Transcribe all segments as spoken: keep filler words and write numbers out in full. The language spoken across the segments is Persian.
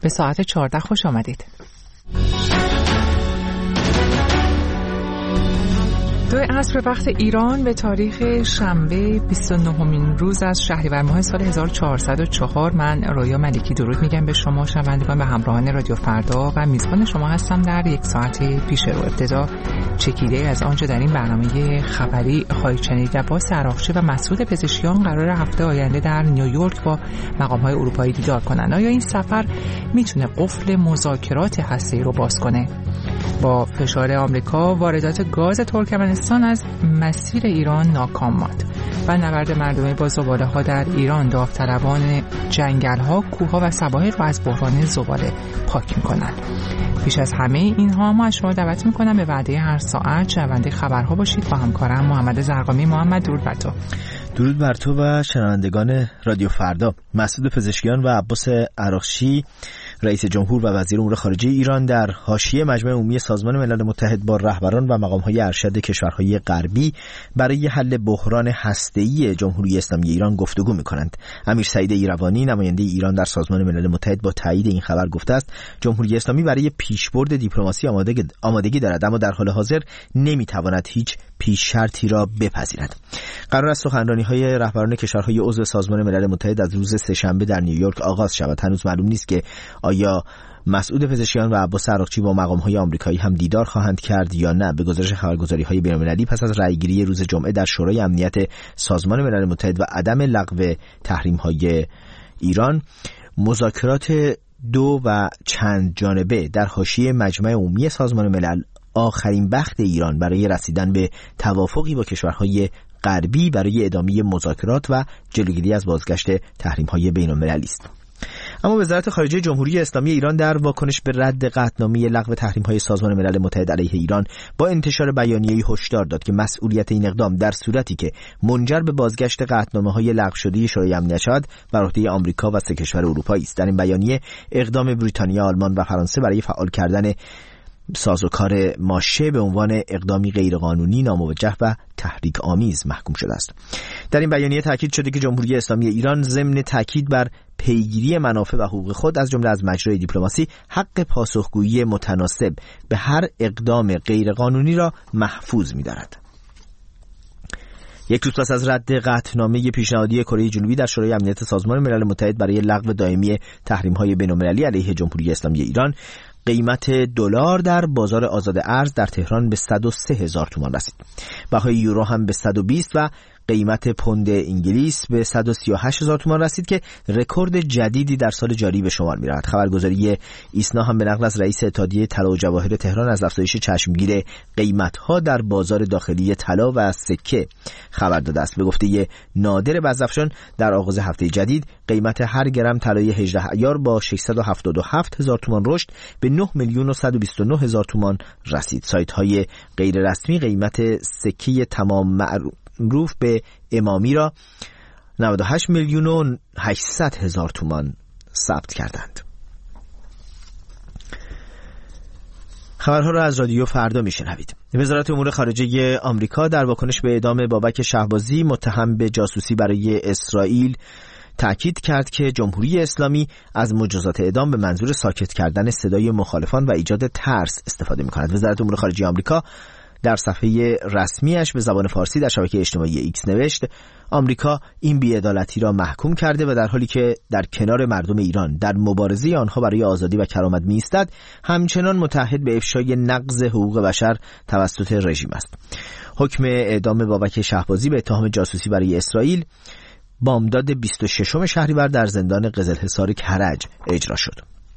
به ساعت چهارده خوش آمدید. دو عصر وقت ایران به تاریخ شنبه بیست و نهمین روز از شهریور ماه سال هزار و چهارصد و چهار، من رویا ملکی درود میگم به شما شنوندگان و همراهان رادیو فردا و میزبان شما هستم در یک ساعت پیش رو. ابتدا چکیده از آنچه در این برنامه خبری خواهید شنید. عباس عراقچی و مسعود پزشکیان قرار هفته آینده در نیویورک با مقام‌های اروپایی دیدار کنند. آیا این سفر میتونه قفل مذاکرات هسته‌ای رو باز کنه؟ با فشار آمریکا واردات گاز ترکمنستان از مسیر ایران ناکام ماند و نبرد مردمی با زباله‌ها در ایران داوطلبان جنگل‌ها، کوه‌ها و سواحل را از بحران زباله پاک می‌کنند. پیش از همه اینها ما از شما دعوت می‌کنم به وعده هر ساعت شنونده خبرها باشید با همکارم محمد زرقامی. محمد درود بر تو. درود بر تو و شنوندگان رادیو فردا. مسعود پزشکیان و عباس عراقچی رئیس جمهور و وزیر امور خارجه ایران در حاشیه مجمع عمومی سازمان ملل متحد با رهبران و مقام‌های ارشد کشورهای غربی برای حل بحران هسته‌ای جمهوری اسلامی ایران گفتگو می‌کنند. امیر سعید ایروانی نماینده ایران در سازمان ملل متحد با تایید این خبر گفته است جمهوری اسلامی برای پیشبرد دیپلماسی آمادگی, آمادگی دارد، اما در حال حاضر نمی‌تواند هیچ پیش شرطی را بپذیرد. قرار است سخنرانی‌های رهبران کشورهای عضو سازمان ملل متحد از روز سه‌شنبه در نیویورک آغاز شود. هنوز معلوم نیست که آیا مسعود پزشکیان و عباس عراقچی با مقام‌های آمریکایی هم دیدار خواهند کرد یا نه. به گزارش خبرگزاری‌های بین‌المللی پس از رأیگیری روز جمعه در شورای امنیت سازمان ملل متحد و عدم لغو تحریم‌های ایران، مذاکرات دو و چند جانبه در حاشیه مجمع عمومی سازمان ملل آخرین بخت ایران برای رسیدن به توافقی با کشورهای غربی برای ادامه مذاکرات و جلوگیری از بازگشت تحریم‌های بین‌المللی است. اما وزارت خارجه جمهوری اسلامی ایران در واکنش به رد قطعنامه لغو تحریم‌های سازمان ملل متحد علیه ایران با انتشار بیانیه‌ای هشدار داد که مسئولیت این اقدام در صورتی که منجر به بازگشت قطعنامه‌های لغو شده شورای امنیت شود بر عهده آمریکا و سه کشور اروپایی است. در این بیانیه اقدام بریتانیا، آلمان و فرانسه برای فعال کردن سازوکار ماشه به عنوان اقدامی غیرقانونی، ناموجه و تحریک آمیز محکوم شده است. در این بیانیه تاکید شده که جمهوری اسلامی ایران ضمن تاکید بر پیگیری منافع و حقوق خود از جمله از مجرای دیپلماسی حق پاسخگویی متناسب به هر اقدام غیرقانونی را محفوظ می‌دارد. یک روز پس از رد قطعنامه پیشنهادی کره جنوبی در شورای امنیت سازمان ملل متحد برای لغو دائمی تحریم‌های بین‌المللی علیه جمهوری اسلامی ایران، قیمت دلار در بازار آزاد ارز در تهران به صد و سه هزار تومان رسید. بهای یورو هم به صد و بیست و قیمت پوند انگلیس به صد و سی و هشت هزار تومان رسید که رکورد جدیدی در سال جاری به شمار می‌رود. خبرگزاری ایسنا هم به نقل از رئیس اتحادیه طلا و جواهر تهران از افزایش چشمگیر قیمت‌ها در بازار داخلی طلا و سکه خبر داده است. به گفته نادر بزفشان در آغاز هفته جدید قیمت هر گرم طلای هجده ایار با ششصد و هفتاد و هفت هزار تومان رشد به نه میلیون و صد و بیست و نه هزار تومان رسید. سایت‌های غیر رسمی قیمت سکه تمام معروف به امامی را نود و هشت میلیون و هشتصد هزار تومان ثبت کردند. خبرها را از رادیو فردا میشنوید. وزارت امور خارجه آمریکا در واکنش به اعدام بابک شهبازی متهم به جاسوسی برای اسرائیل تأکید کرد که جمهوری اسلامی از مجازات اعدام به منظور ساکت کردن صدای مخالفان و ایجاد ترس استفاده می‌کند. وزارت امور خارجه آمریکا در صفحه رسمیش به زبان فارسی در شبکه اجتماعی ایکس نوشت آمریکا این بی‌عدالتی را محکوم کرده و در حالی که در کنار مردم ایران در مبارزه آنها برای آزادی و کرامت می‌ایستد، همچنان متعهد به افشای نقض حقوق بشر توسط رژیم است. حکم اعدام بابک شهبازی به اتهام جاسوسی برای اسرائیل بامداد بیست و ششم شهریور در زندان قزلحصار کرج اجرا شد.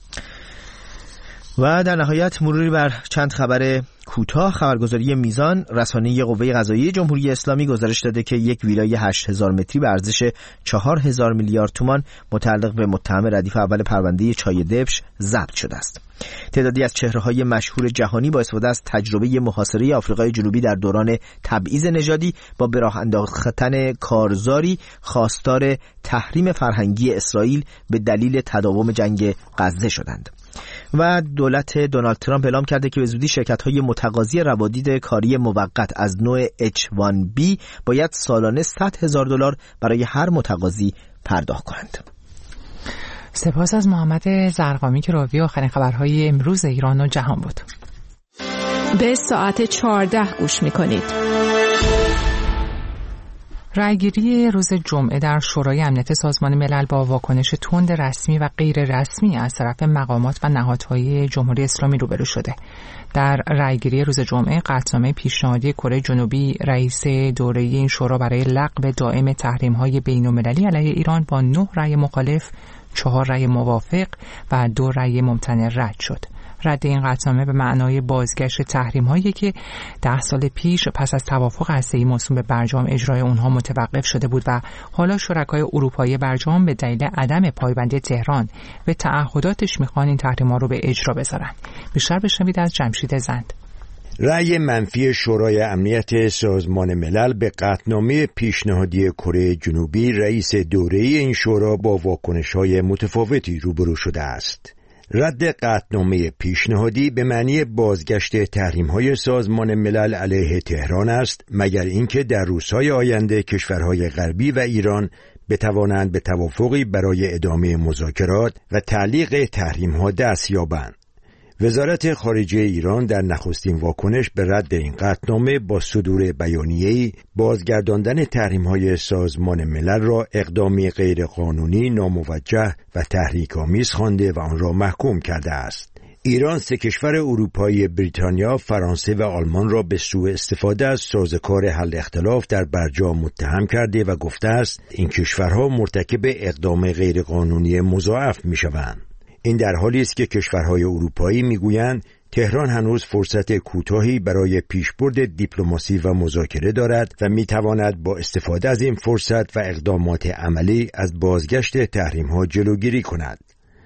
و در نهایت مروری بر چند خبر کوتاه. خبرگزاری میزان رسانه قوه قضاییه جمهوری اسلامی گزارش داده که یک ویلای هشت هزار متری به ارزش چهار هزار میلیارد تومان متعلق به متهم ردیف اول پرونده چای دبش ضبط شده است. تعدادی از چهره‌های مشهور جهانی با استفاده از تجربه محاصره آفریقای جنوبی در دوران تبعیض نژادی با به راه انداختن کارزاری خواستار تحریم فرهنگی اسرائیل به دلیل تداوم جنگ غزه شدند. و دولت دونالد ترامپ اعلام کرده که به زودی شرکت‌های متقاضی روادید کاری موقت از نوع اچ وان بی باید سالانه صد هزار دلار برای هر متقاضی پرداخت کنند. سپاس از محمد زرقامی که راوی آخرین خبرهای امروز ایران و جهان بود. به ساعت چهارده گوش می‌کنید. رأیگیری روز جمعه در شورای امنیت سازمان ملل با واکنش تند رسمی و غیر رسمی از طرف مقامات و نهادهای جمهوری اسلامی روبرو شده. در رأیگیری روز جمعه قطعنامه پیشنهادی کره جنوبی رئیس دوره این شورا برای لغو دائم تحریم‌های بین‌المللی علیه ایران با نه رأی مخالف، چهار رأی موافق و دو رأی ممتنع رد شد. رد این قطعنامه به معنای بازگشت تحریم‌هایی که ده سال پیش پس از توافق هسته‌ای موسوم به برجام اجرای اونها متوقف شده بود و حالا شرکای اروپایی برجام به دلیل عدم پایبندی تهران به تعهداتش میخوان این تحریم‌ها رو به اجرا بذارن. بیشتر بشنوید از جمشید زند. رأی منفی شورای امنیت سازمان ملل به قطعنامه پیشنهادی کره جنوبی رئیس دوره این شورا با واکنش‌های متفاوتی روبرو شده است. رد قطعنامه پیشنهادی به معنی بازگشت تحریم‌های سازمان ملل علیه تهران است، مگر اینکه در روزهای آینده کشورهای غربی و ایران بتوانند به توافقی برای ادامه مذاکرات و تعلیق تحریم‌ها دست یابند. وزارت خارجه ایران در نخستین واکنش به رد این قطعنامه با صدور بیانیه‌ای بازگرداندن تحریم‌های سازمان ملل را اقدامی غیرقانونی، ناموجه و تحریک‌آمیز خوانده و آن را محکوم کرده است. ایران سه کشور اروپایی بریتانیا، فرانسه و آلمان را به سوء استفاده از سازوکار حل اختلاف در برجام متهم کرده و گفته است این کشورها مرتکب اقدام غیرقانونی مضاعف می‌شوند. این در حالی است که کشورهای اروپایی میگویند تهران هنوز فرصت کوتاهی برای پیشبرد دیپلماسی و مذاکره دارد و میتواند با استفاده از این فرصت و اقدامات عملی از بازگشت تحریم‌ها جلوگیری کند.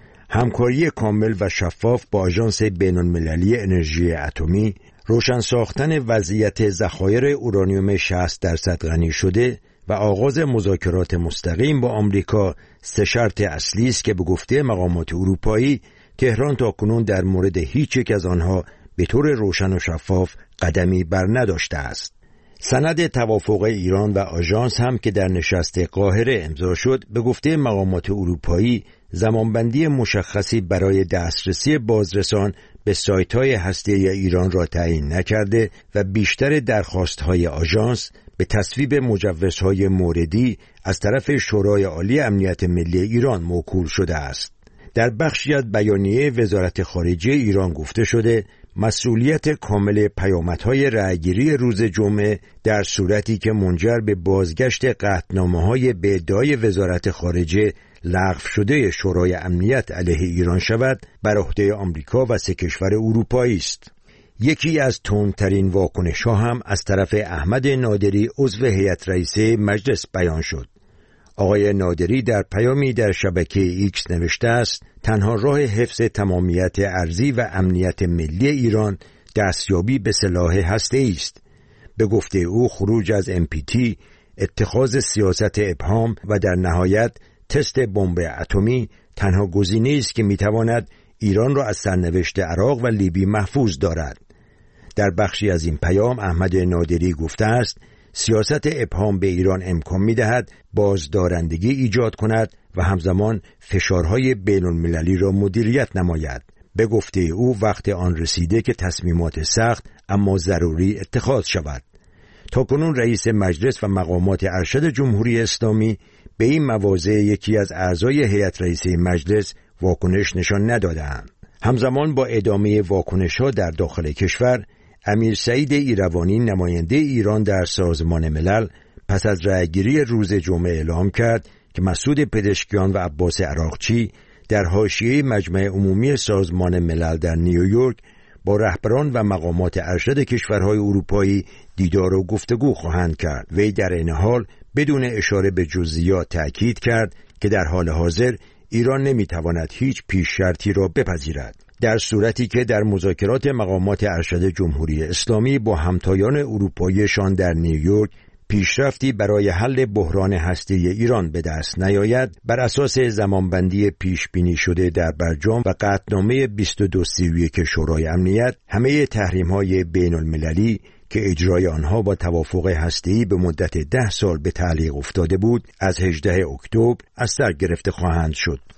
همکاری کامل و شفاف با آژانس بین‌المللی انرژی اتمی، روشن ساختن وضعیت ذخایر اورانیوم شصت درصد غنی شده و آغاز مذاکرات مستقیم با آمریکا سه شرط اصلی است که به گفته مقامات اروپایی تهران تاکنون در مورد هیچ یک از آنها به طور روشن و شفاف قدمی بر نداشته است. سند توافق ایران و آژانس هم که در نشست قاهره امضا شد به گفته مقامات اروپایی زمانبندی مشخصی برای دسترسی بازرسان به سایت‌های هسته‌ای ایران را تعیین نکرده و بیشتر درخواست‌های آژانس به تصویب مجوزهای موردی از طرف شورای عالی امنیت ملی ایران موکول شده است. در بخشی از بیانیه وزارت خارجه ایران گفته شده مسئولیت کامل پیامدهای رأیگیری روز جمعه در صورتی که منجر به بازگشت قطعنامه‌های به ادعای وزارت خارجه لغو شده شورای امنیت علیه ایران شود بر عهده آمریکا و سه کشور اروپایی است. یکی از تندترین واکنش‌ها هم از طرف احمد نادری عضو هیئت رئیسه مجلس بیان شد. آقای نادری در پیامی در شبکه ایکس نوشته است تنها راه حفظ تمامیت ارضی و امنیت ملی ایران دستیابی به سلاح هسته‌ای است. به گفته او خروج از ام پی تی، اتخاذ سیاست ابهام و در نهایت تست بمب اتمی تنها گزینه‌ای است که می‌تواند ایران را از سرنوشت عراق و لیبی محفوظ دارد. در بخشی از این پیام احمد نادری گفته است سیاست ابهام به ایران امکان می‌دهد بازدارندگی ایجاد کند و همزمان فشارهای بین‌المللی را مدیریت نماید. به گفته او وقت آن رسیده که تصمیمات سخت اما ضروری اتخاذ شود. تاکنون رئیس مجلس و مقامات ارشد جمهوری اسلامی به این مواضع یکی از اعضای هیئت رئیسه مجلس واکنش نشان ندادند. همزمان با ادامه واکنش‌ها در داخل کشور، امیر سعید ایروانی نماینده ایران در سازمان ملل پس از رأیگیری روز جمعه اعلام کرد که مسعود پزشکیان و عباس عراقچی در حاشیه مجمع عمومی سازمان ملل در نیویورک با رهبران و مقامات ارشد کشورهای اروپایی دیدار و گفتگو خواهند کرد. وی در این حال بدون اشاره به جزئیات تأکید کرد که در حال حاضر ایران نمیتواند هیچ پیش شرطی را بپذیرد. در صورتی که در مذاکرات مقامات ارشد جمهوری اسلامی با همتایان اروپاییشان در نیویورک پیشرفتی برای حل بحران هسته‌ای ایران به دست نیاید، بر اساس زمانبندی پیش بینی شده در برجام و قطعنامه بیست و دو سی و یک شورای امنیت، همه تحریم‌های بین‌المللی که اجرای آنها با توافق هسته‌ای به مدت ده سال به تعلیق افتاده بود، از هجدهم اکتبر از سر گرفته خواهند شد.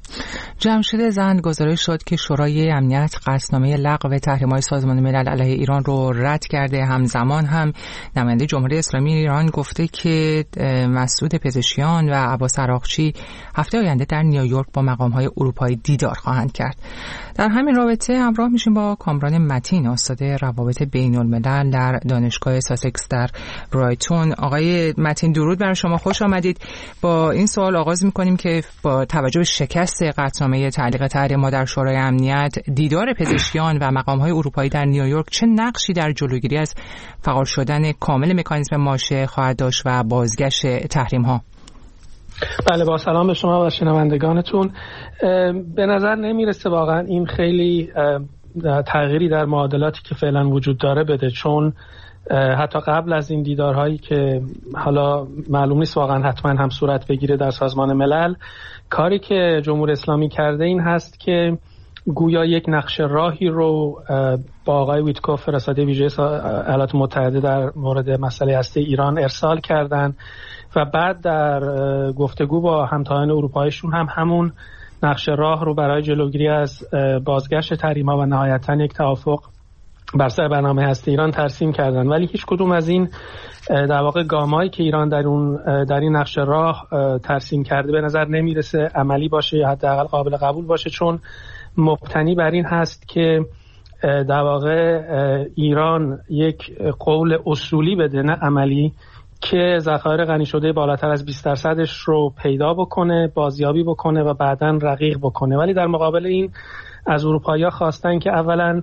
جمشید زند گزارش شد که شورای امنیت قصدنامه لغو تحریم‌های سازمان ملل علیه ایران رو رد کرده. همزمان هم نماینده جمهوری اسلامی ایران گفته که مسعود پزشکیان و عباس عراقچی هفته آینده در نیویورک با مقام‌های اروپایی دیدار خواهند کرد. در همین رابطه همراه میشیم با کامران متین، استاد روابط بین‌الملل در دانشگاه ساسکس در برایتون. آقای متین درود بر شما، خوش آمدید. با این سوال آغاز می‌کنیم که با توجه به شکست قطعنامه تعلیق تحریم‌ها در شورای امنیت، دیدار پزشکیان و مقام‌های اروپایی در نیویورک چه نقشی در جلوگیری از فعال شدن کامل مکانیزم ماشه خواهد داشت و بازگشت تحریم‌ها؟ بله، با سلام به شما و شنوندگانتون. به نظر نمیرسه واقعا این خیلی تغییری در معادلاتی که فعلا وجود داره بده، چون حتی قبل از این دیدارهایی که حالا معلوم نیست واقعا حتما هم صورت بگیره در سازمان ملل، کاری که جمهوری اسلامی کرده این هست که گویا یک نقشه راهی رو با آقای ویتکوف فرستاده ویژه ایالات متحده در مورد مسئله هسته ایران ارسال کردن و بعد در گفتگو با همتایان اروپاییشون هم همون نقشه راه رو برای جلوگیری از بازگشت تحریم‌ها و نهایتاً یک توافق بر سر برنامه هسته ایران ترسیم کردن. ولی هیچ کدوم از این در واقع گامایی که ایران در اون در این نقشه راه ترسیم کرده به نظر نمیرسه عملی باشه یا حداقل قابل قبول باشه، چون مبتنی بر این هست که در واقع ایران یک قول اصولی بده نه عملی که ذخایر غنی شده بالاتر از بیست درصدش رو پیدا بکنه، بازیابی بکنه و بعداً رقیق بکنه. ولی در مقابل این از اروپایی‌ها خواستن که اولاً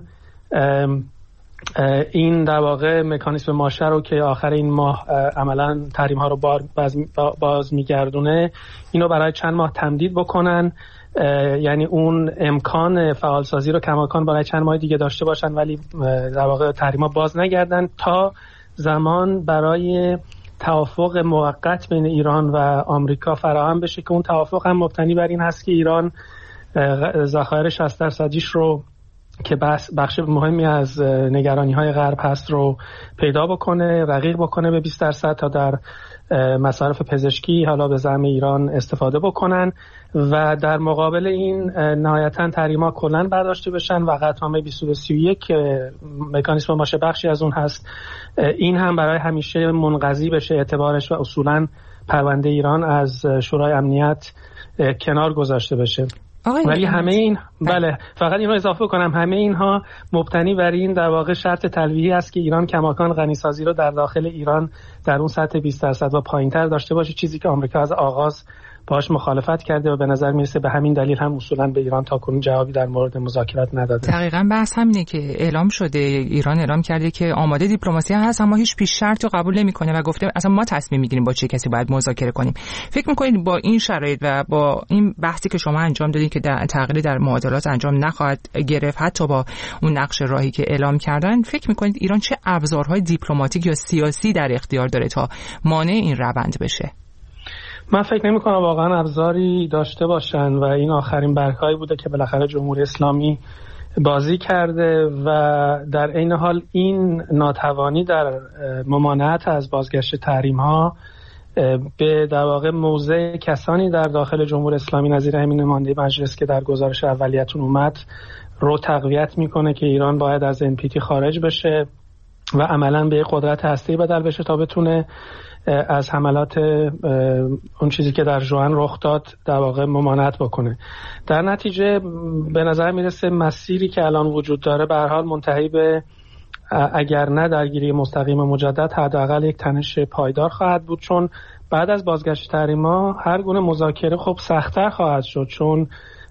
این در واقع مکانیزم ماشه رو که آخر این ماه عملاً تحریم ها رو باز, باز میگردونه اینو برای چند ماه تمدید بکنن، یعنی اون امکان فعالسازی رو کماکان برای چند ماه دیگه داشته باشن ولی در واقع تحریم ها باز نگردن تا زمان برای توافق موقت بین ایران و آمریکا فراهم بشه که اون توافق هم مبتنی بر این هست که ایران ذخایر شصت درصدیش رو که بخش مهمی از نگرانی‌های غرب هست رو پیدا بکنه، رقیق بکنه به بیست درصد تا در مصارف پزشکی حالا به زعم ایران استفاده بکنن و در مقابل این نهایتاً تحریم‌ها کلاً برداشته بشن و قطعنامه بیست و سی و یک که مکانیزم ماشه بخشی از اون هست این هم برای همیشه منقضی بشه اعتبارش و اصولاً پرونده ایران از شورای امنیت کنار گذاشته بشه. ولی همه این بله فقط اینو اضافه کنم، همه اینها مبتنی بر این در واقع شرط تلویحی است که ایران کماکان غنیسازی رو در داخل ایران در اون سطح بیست درصد و پایین‌تر داشته باشه، چیزی که آمریکا از آغاز باهاش مخالفت کرده و به نظر میرسه به همین دلیل هم اصولا به ایران تاکنون جوابی در مورد مذاکرات نداده. دقیقاً بحث همینه که اعلام شده، ایران اعلام کرده که آماده دیپلماسی هست اما هیچ پیش شرط رو قبول نمیکنه و گفته اصلا ما تصمیم میگیریم با چه کسی باید مذاکره کنیم. فکر میکنید با این شرایط و با این بحثی که شما انجام دادید که در تغییری در معادلات انجام نخواهد گرفت حتی با اون نقش راهی که اعلام کردن، فکر میکنید ایران چه ابزارهای دیپلماتیک یا سیاسی در اختیار داره تا مانع این روند بشه؟ من فکر نمی کنم واقعا ابزاری داشته باشن و این آخرین برگ‌هایی بوده که بالاخره جمهوری اسلامی بازی کرده و در عین حال این ناتوانی در ممانعت از بازگشت تحریم‌ها به در واقع موضع کسانی در داخل جمهوری اسلامی نظیر امین نماینده مجلس که در گزارش اولیتون اومد رو تقویت میکنه که ایران باید از ان پی تی خارج بشه و عملاً به قدرت هسته‌ای بدل بشه تا بتونه از حملات اون چیزی که در ژوئن رخ داد در واقع ممانعت بکنه. در نتیجه به نظر میرسه مسیری که الان وجود داره به هر حال منتهی به اگر نه درگیری مستقیم مجدد حداقل یک تنش پایدار خواهد بود، چون بعد از بازگشت تحریم‌ها هر گونه مذاکره خب سخت‌تر خواهد شد، چون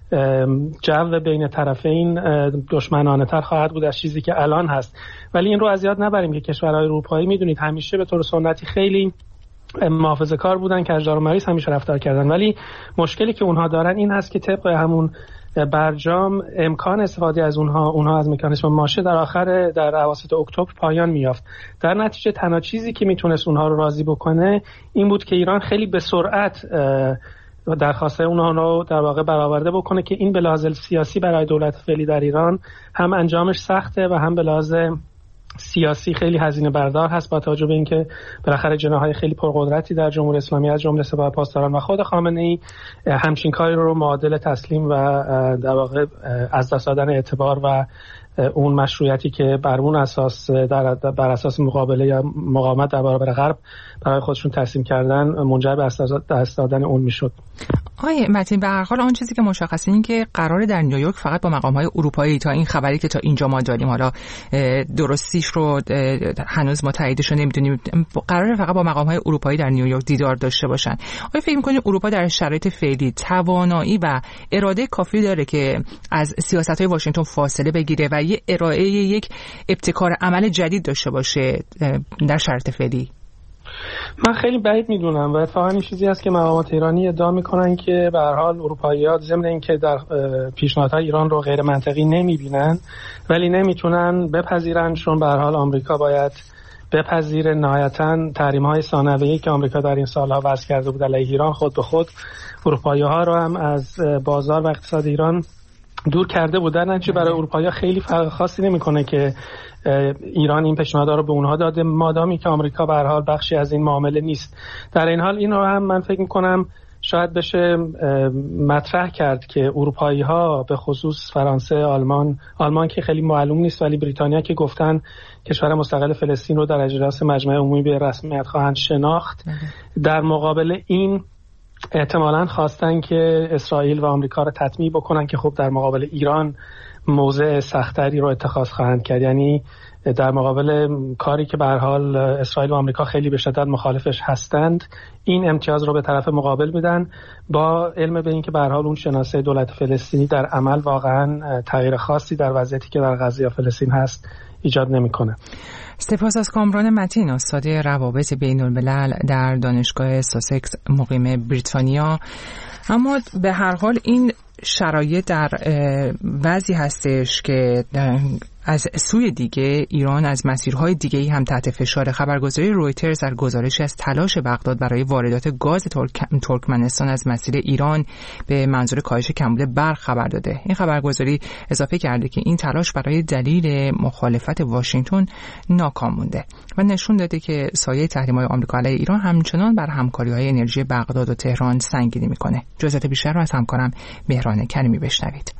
جو بین طرفین دشمنانه تر خواهد بود از چیزی که الان هست. ولی این رو از یاد نبریم که کشورهای اروپایی میدونید همیشه به طور سنتی خیلی محافظه کار بودن، کجدار و مریض همیشه رفتار کردن، ولی مشکلی که اونها دارن این هست که طبق همون برجام امکان استفاده از اونها اونها از مکانیزم ماشه در آخر در اواسط اکتبر پایان میافت. در نتیجه تنها چیزی که میتونست اونها رو راضی بکنه این بود که ایران خیلی به سرعت و درخواسته اونها رو در واقع برآورده بکنه که این به لحاظ سیاسی برای دولت فعلی در ایران هم انجامش سخته و هم به لحاظ سیاسی خیلی هزینه بردار هست با توجه به اینکه بالاخره جناح‌های خیلی پرقدرتی در جمهوری اسلامی از جمله سپاه پاسداران و خود خامنه‌ای همچین کاری رو معادل تسلیم و در واقع از دست دادن اعتبار و اون مشروعیتی که بر اون اساس در بر اساس مقابله یا مقاومت در برابر غرب برای خودشون ترسیم کردن منجر به دست دادن اون میشد. آقای متین، به هر حال آن چیزی که مشخصه این که قرار در نیویورک فقط با مقام‌های اروپایی، تا این خبری که تا اینجا ما داریم، حالا درستیش رو هنوز ما تاییدش رو نمیدونیم، قراره فقط با مقام‌های اروپایی در نیویورک دیدار داشته باشن. آیا فکر می‌کنید اروپا در شرایط فعلی توانایی و اراده کافی داره که از سیاست‌های واشنگتن فاصله بگیره و یه ارائه یک ابتکار عمل جدید داشته باشه در شرایط فعلی؟ من خیلی بعید میدونم و اتفاقا این چیزی است که مقامات ایرانی ادعا میکنن که به هر حال اروپایی‌ها ضمن اینکه در پیشنهادهای ایران رو غیر منطقی نمیبینن ولی نمیتونن بپذیرن، چون به هر حال آمریکا باید بپذیره نهایتاً تحریم‌های ثانویه‌ای که آمریکا در این سالها وضع کرده بود علیه ایران خود به خود اروپایی‌ها رو هم از بازار و اقتصاد ایران دور کرده بودن. نتیجه برای اروپایی‌ها خیلی فرق خاصی نمی‌کنه که ایران این پیشنهادها رو به اونها داده مادامی که آمریکا به هر حال بخشی از این معامله نیست. در این حال این رو هم من فکر می‌کنم شاید بشه مطرح کرد که اروپایی‌ها به خصوص فرانسه، آلمان، آلمان که خیلی معلوم نیست ولی بریتانیا که گفتن کشور مستقل فلسطین رو در اجلاس مجمع عمومی به رسمیت خواهند شناخت، در مقابل این احتمالاً خواستن که اسرائیل و آمریکا رو تطمیع بکنن که خب در مقابل ایران موضع سختری رو اتخاذ خواهند کرد. یعنی در مقابل کاری که به هر حال اسرائیل و آمریکا خیلی به شدت مخالفش هستند، این امتیاز رو به طرف مقابل میدن، با علم به این که به هر حال اون شناسه دولت فلسطینی در عمل واقعا تغییر خاصی در وضعیتی که در غزه یا فلسطین هست ایجاد نمیکنه. سپاس از کامران متین، استاد روابط بین الملل در دانشگاه ساسکس مقیم بریتانیا. اما به هر حال این شرایط در وضعی هستش که از سوی دیگه ایران از مسیرهای دیگه‌ای هم تحت فشار. خبرگزاری رویترز در گزارشی از تلاش بغداد برای واردات گاز ترک... ترکمنستان از مسیر ایران به منظور کاهش کمبود برق خبر داده. این خبرگزاری اضافه کرده که این تلاش برای دلیل مخالفت واشنگتن ناکام مونده و نشون داده که سایه تحریم‌های آمریکا علیه ایران همچنان بر همکاری‌های انرژی بغداد و تهران سنگینی می‌کنه. جزئیات بیشتر رو از همکارم مهران کریمی بشنوید.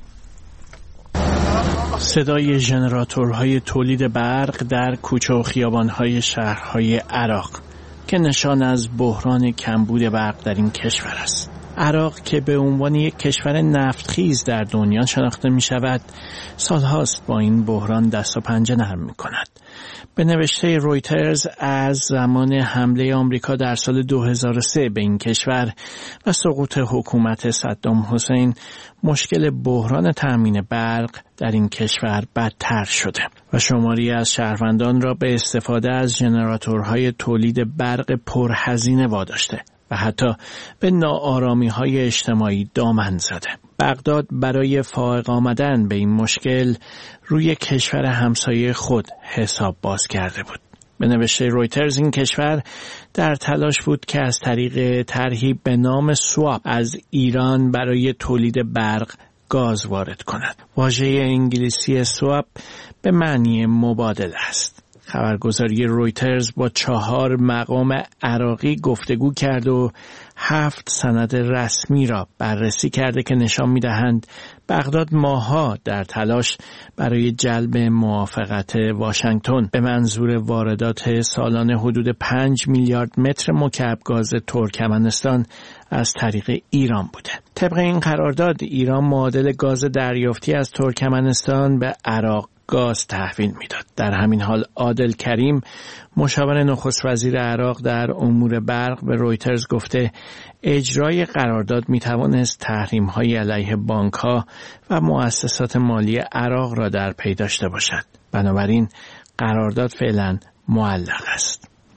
صدای ژنراتورهای تولید برق در کوچه و خیابان‌های شهرهای عراق که نشان از بحران کمبود برق در این کشور است. عراق که به عنوان یک کشور نفتخیز در دنیا شناخته می شود، سالهاست با این بحران دست و پنجه نرم می کند. به نوشته رویترز از زمان حمله آمریکا در سال دو هزار و سه به این کشور و سقوط حکومت صدام حسین، مشکل بحران تامین برق در این کشور بدتر شده و شماری از شهروندان را به استفاده از ژنراتورهای تولید برق پرهزینه واداشته و حتی به ناآرامی‌های اجتماعی دامن زده. بغداد برای فائق آمدن به این مشکل روی کشور همسایه خود حساب باز کرده بود. به نوشته رویترز این کشور در تلاش بود که از طریق طرحی به نام سواپ از ایران برای تولید برق گاز وارد کند. واژه انگلیسی سواپ به معنی مبادله است. خبرگزاری رویترز با چهار مقام عراقی گفتگو کرد و هفت سند رسمی را بررسی کرده که نشان می‌دهند بغداد ماه‌ها در تلاش برای جلب موافقت واشنگتن به منظور واردات سالانه حدود پنج میلیارد متر مکعب گاز ترکمنستان از طریق ایران بوده. طبق این قرارداد ایران معادل گاز دریافتی از ترکمنستان به عراق گاز تحویل میداد. در همین حال عادل کریم، مشاور نخست وزیر عراق در امور برق، به رویترز گفته اجرای قرارداد میتوانست تحریم‌های علیه بانک‌ها و مؤسسات مالی عراق را در پی داشته باشد. بنابراین قرارداد فعلا معلق است.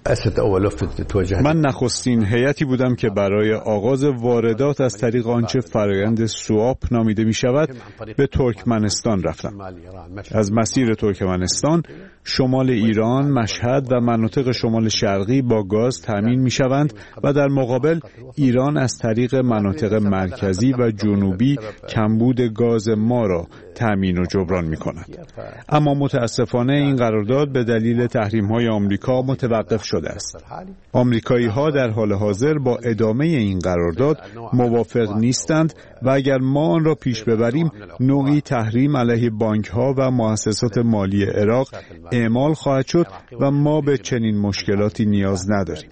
من نخستین هیئتی بودم که برای آغاز واردات از طریق آنچه فرایند سواپ نامیده می شود به ترکمنستان رفتم. از مسیر ترکمنستان شمال ایران، مشهد و مناطق شمال شرقی با گاز تامین می شوند و در مقابل ایران از طریق مناطق مرکزی و جنوبی کمبود گاز ما را تامین و جبران می کند. اما متاسفانه این قرارداد به دلیل تحریم‌های آمریکا متوقف شده است. آمریکایی‌ها در حال حاضر با ادامه این قرارداد موافق نیستند و اگر ما آن را پیش ببریم نوعی تحریم علیه بانک‌ها و مؤسسات مالی عراق اعمال خواهد شد و ما به چنین مشکلاتی نیاز نداریم.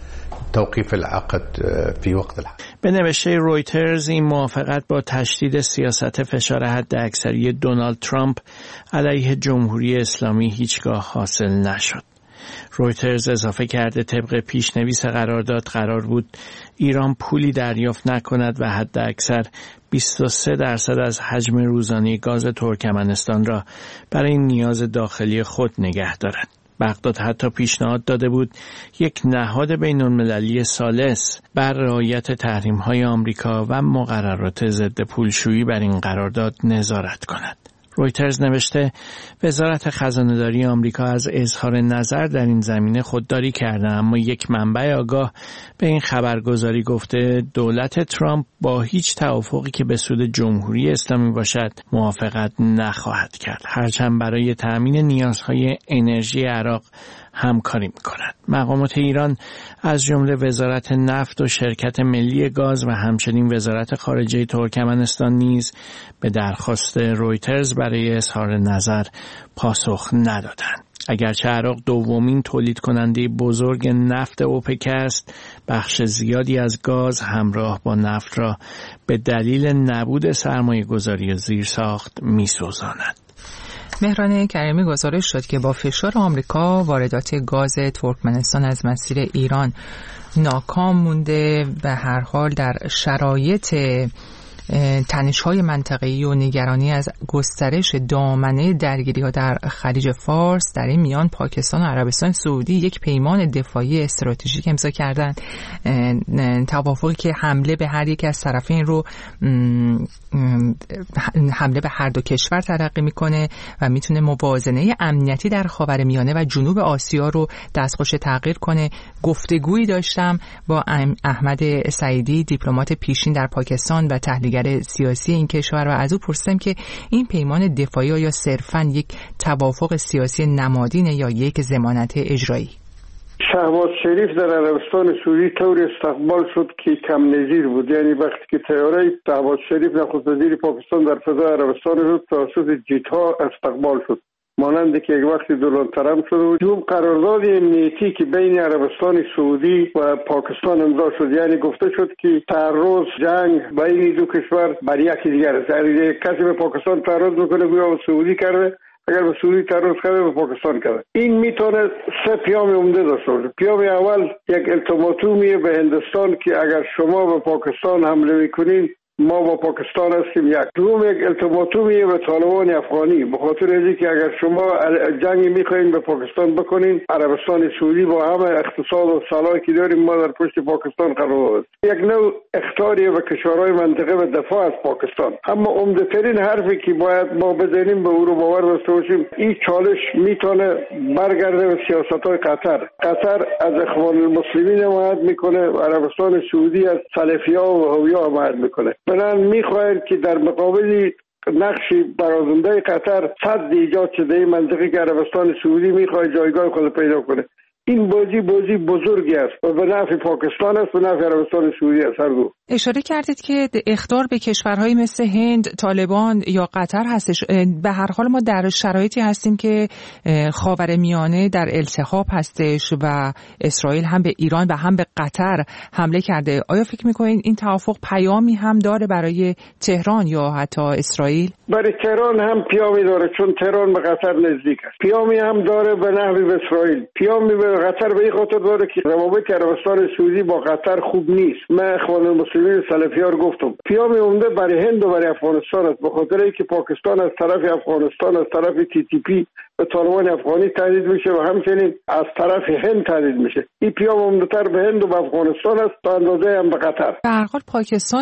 توقیف العقد فی وقت الحال. به نوشته رویترز این موافقت با تشدید سیاست فشار حداکثری دونالد ترامپ علیه جمهوری اسلامی هیچگاه حاصل نشد. رویترز اضافه کرده طبق پیشنویس قرارداد قرار بود ایران پولی دریافت نکند و حداکثر بیست و سه درصد از حجم روزانه گاز ترکمنستان را برای نیاز داخلی خود نگه دارد. بغداد حتی پیشنهاد داده بود یک نهاد بین‌المللی ثالث بر رعایت تحریم‌های آمریکا و مقررات ضد پولشویی بر این قرارداد نظارت کند. رویترز نوشته وزارت خزانه‌داری آمریکا از اظهار نظر در این زمینه خودداری کرده، اما یک منبع آگاه به این خبرگزاری گفته دولت ترامپ با هیچ توافقی که به سود جمهوری اسلامی باشد موافقت نخواهد کرد، هرچند برای تأمین نیازهای انرژی عراق همکاری می‌کند. مقامات ایران از جمله وزارت نفت و شرکت ملی گاز و همچنین وزارت خارجه ترکمنستان نیز به درخواست رویترز برای اظهار نظر پاسخ ندادند. اگرچه عراق دومین تولید کننده بزرگ نفت اوپک است، بخش زیادی از گاز همراه با نفت را به دلیل نبود سرمایه‌گذاری زیرساخت می‌سوزاند. مهران کریمی گزارش شد که با فشار آمریکا واردات گاز ترکمنستان از مسیر ایران ناکام مونده. به هر حال در شرایط تنش‌های منطقه‌ای و نگرانی از گسترش دامنه درگیری‌ها در خلیج فارس، در این میان پاکستان و عربستان سعودی یک پیمان دفاعی استراتژیک امضا کردند. توافقی که حمله به هر یک از طرفین رو حمله به هر دو کشور ترقی میکنه و میتونه موازنه امنیتی در خاورمیانه و جنوب آسیا رو دستخوش تغییر کنه. گفتگویی داشتم با احمد سعیدی، دیپلمات پیشین در پاکستان و تحلیلگر سیاسی این کشور، و از او پرسیدم که این پیمان دفاعی یا صرفاً یک توافق سیاسی نمادینه یا یک ضمانت اجرایی؟ شهباز شریف در عربستان سعودی طوری استقبال شد که کم نظیر بود. یعنی وقتی که طیاره شهباز شریف نخست وزیر پاکستان در فضای عربستان شد توسط جیت‌ها استقبال شد، مانند که یک وقتی دونالد ترامپ شده بود. دوم قرارداد امنیتی که بین عربستان سعودی و پاکستان امضا شد، یعنی گفته شد که تعرض جنگ بین دو کشور بر یکی دیگر است. یعنی کسی به پاکستان تعرض میکنه گویا به سعودی کرده، اگر به سعودی تعرض کرده به پاکستان کرده. این میتونه سه پیام عمده داشته باشه. پیام اول یک التیماتومیه به هندوستان که اگر شما به پاکستان حمله میکنین ما با پاکستان هستیم. یک دوم یک التیماتومیه به طالبان افغانی، به خاطر اینکه اگر شما جنگی میخواین به پاکستان بکنین، عربستان سعودی با همه اقتصاد و صلاحی که داریم ما در پشت پاکستان قرار است. یک نوع اخطاریه به کشورهای منطقه به دفاع از پاکستان. اما عمده ترین حرفی که باید ما بزنیم به او رو باور داشته باشیم، این چالش میتونه برگرده به سیاست‌های قطر. قطر از اخوان المسلمین حمایت میکنه و عربستان سعودی از سلفی‌ها و وهابی‌ها حمایت میکنه. بنابراین میخواهند که در مقابل نقشی برازنده قطر صد ایجاد شده این منطقه که عربستان سعودی میخواهد جایگاه خود پیدا کنه. این بازی بازی بزرگی است و به نفع پاکستان است، به نفع عربستان سعودی است. هر دو. اشاره کردید که اخطار به کشورهای مثل هند، طالبان یا قطر هستش. به هر حال ما در شرایطی هستیم که خاورمیانه در التهاب هستش و اسرائیل هم به ایران و هم به قطر حمله کرده. آیا فکر میکنید این توافق پیامی هم داره برای تهران یا حتی اسرائیل؟ برای تهران هم پیامی داره، چون تهران به قطر نزدیک است. پیامی هم داره به نحوی به اسرائیل. پیامی به قطر به این خاطر داره که روابط عربستان سعودی با قطر خوب نیست. من اخوان المسلمین سلفی‌ها گفتم. پیام عمده برای هند و برای افغانستان است، به خاطر اینکه پاکستان از طرف افغانستان از طرف تی تی پی به طالبان افغانی تهدید میشه و همچنین از طرف هند تهدید میشه. این پیام عمدتر به هند و به افغانستان است تا اندازه هم به قطر. در هر حال پاکستان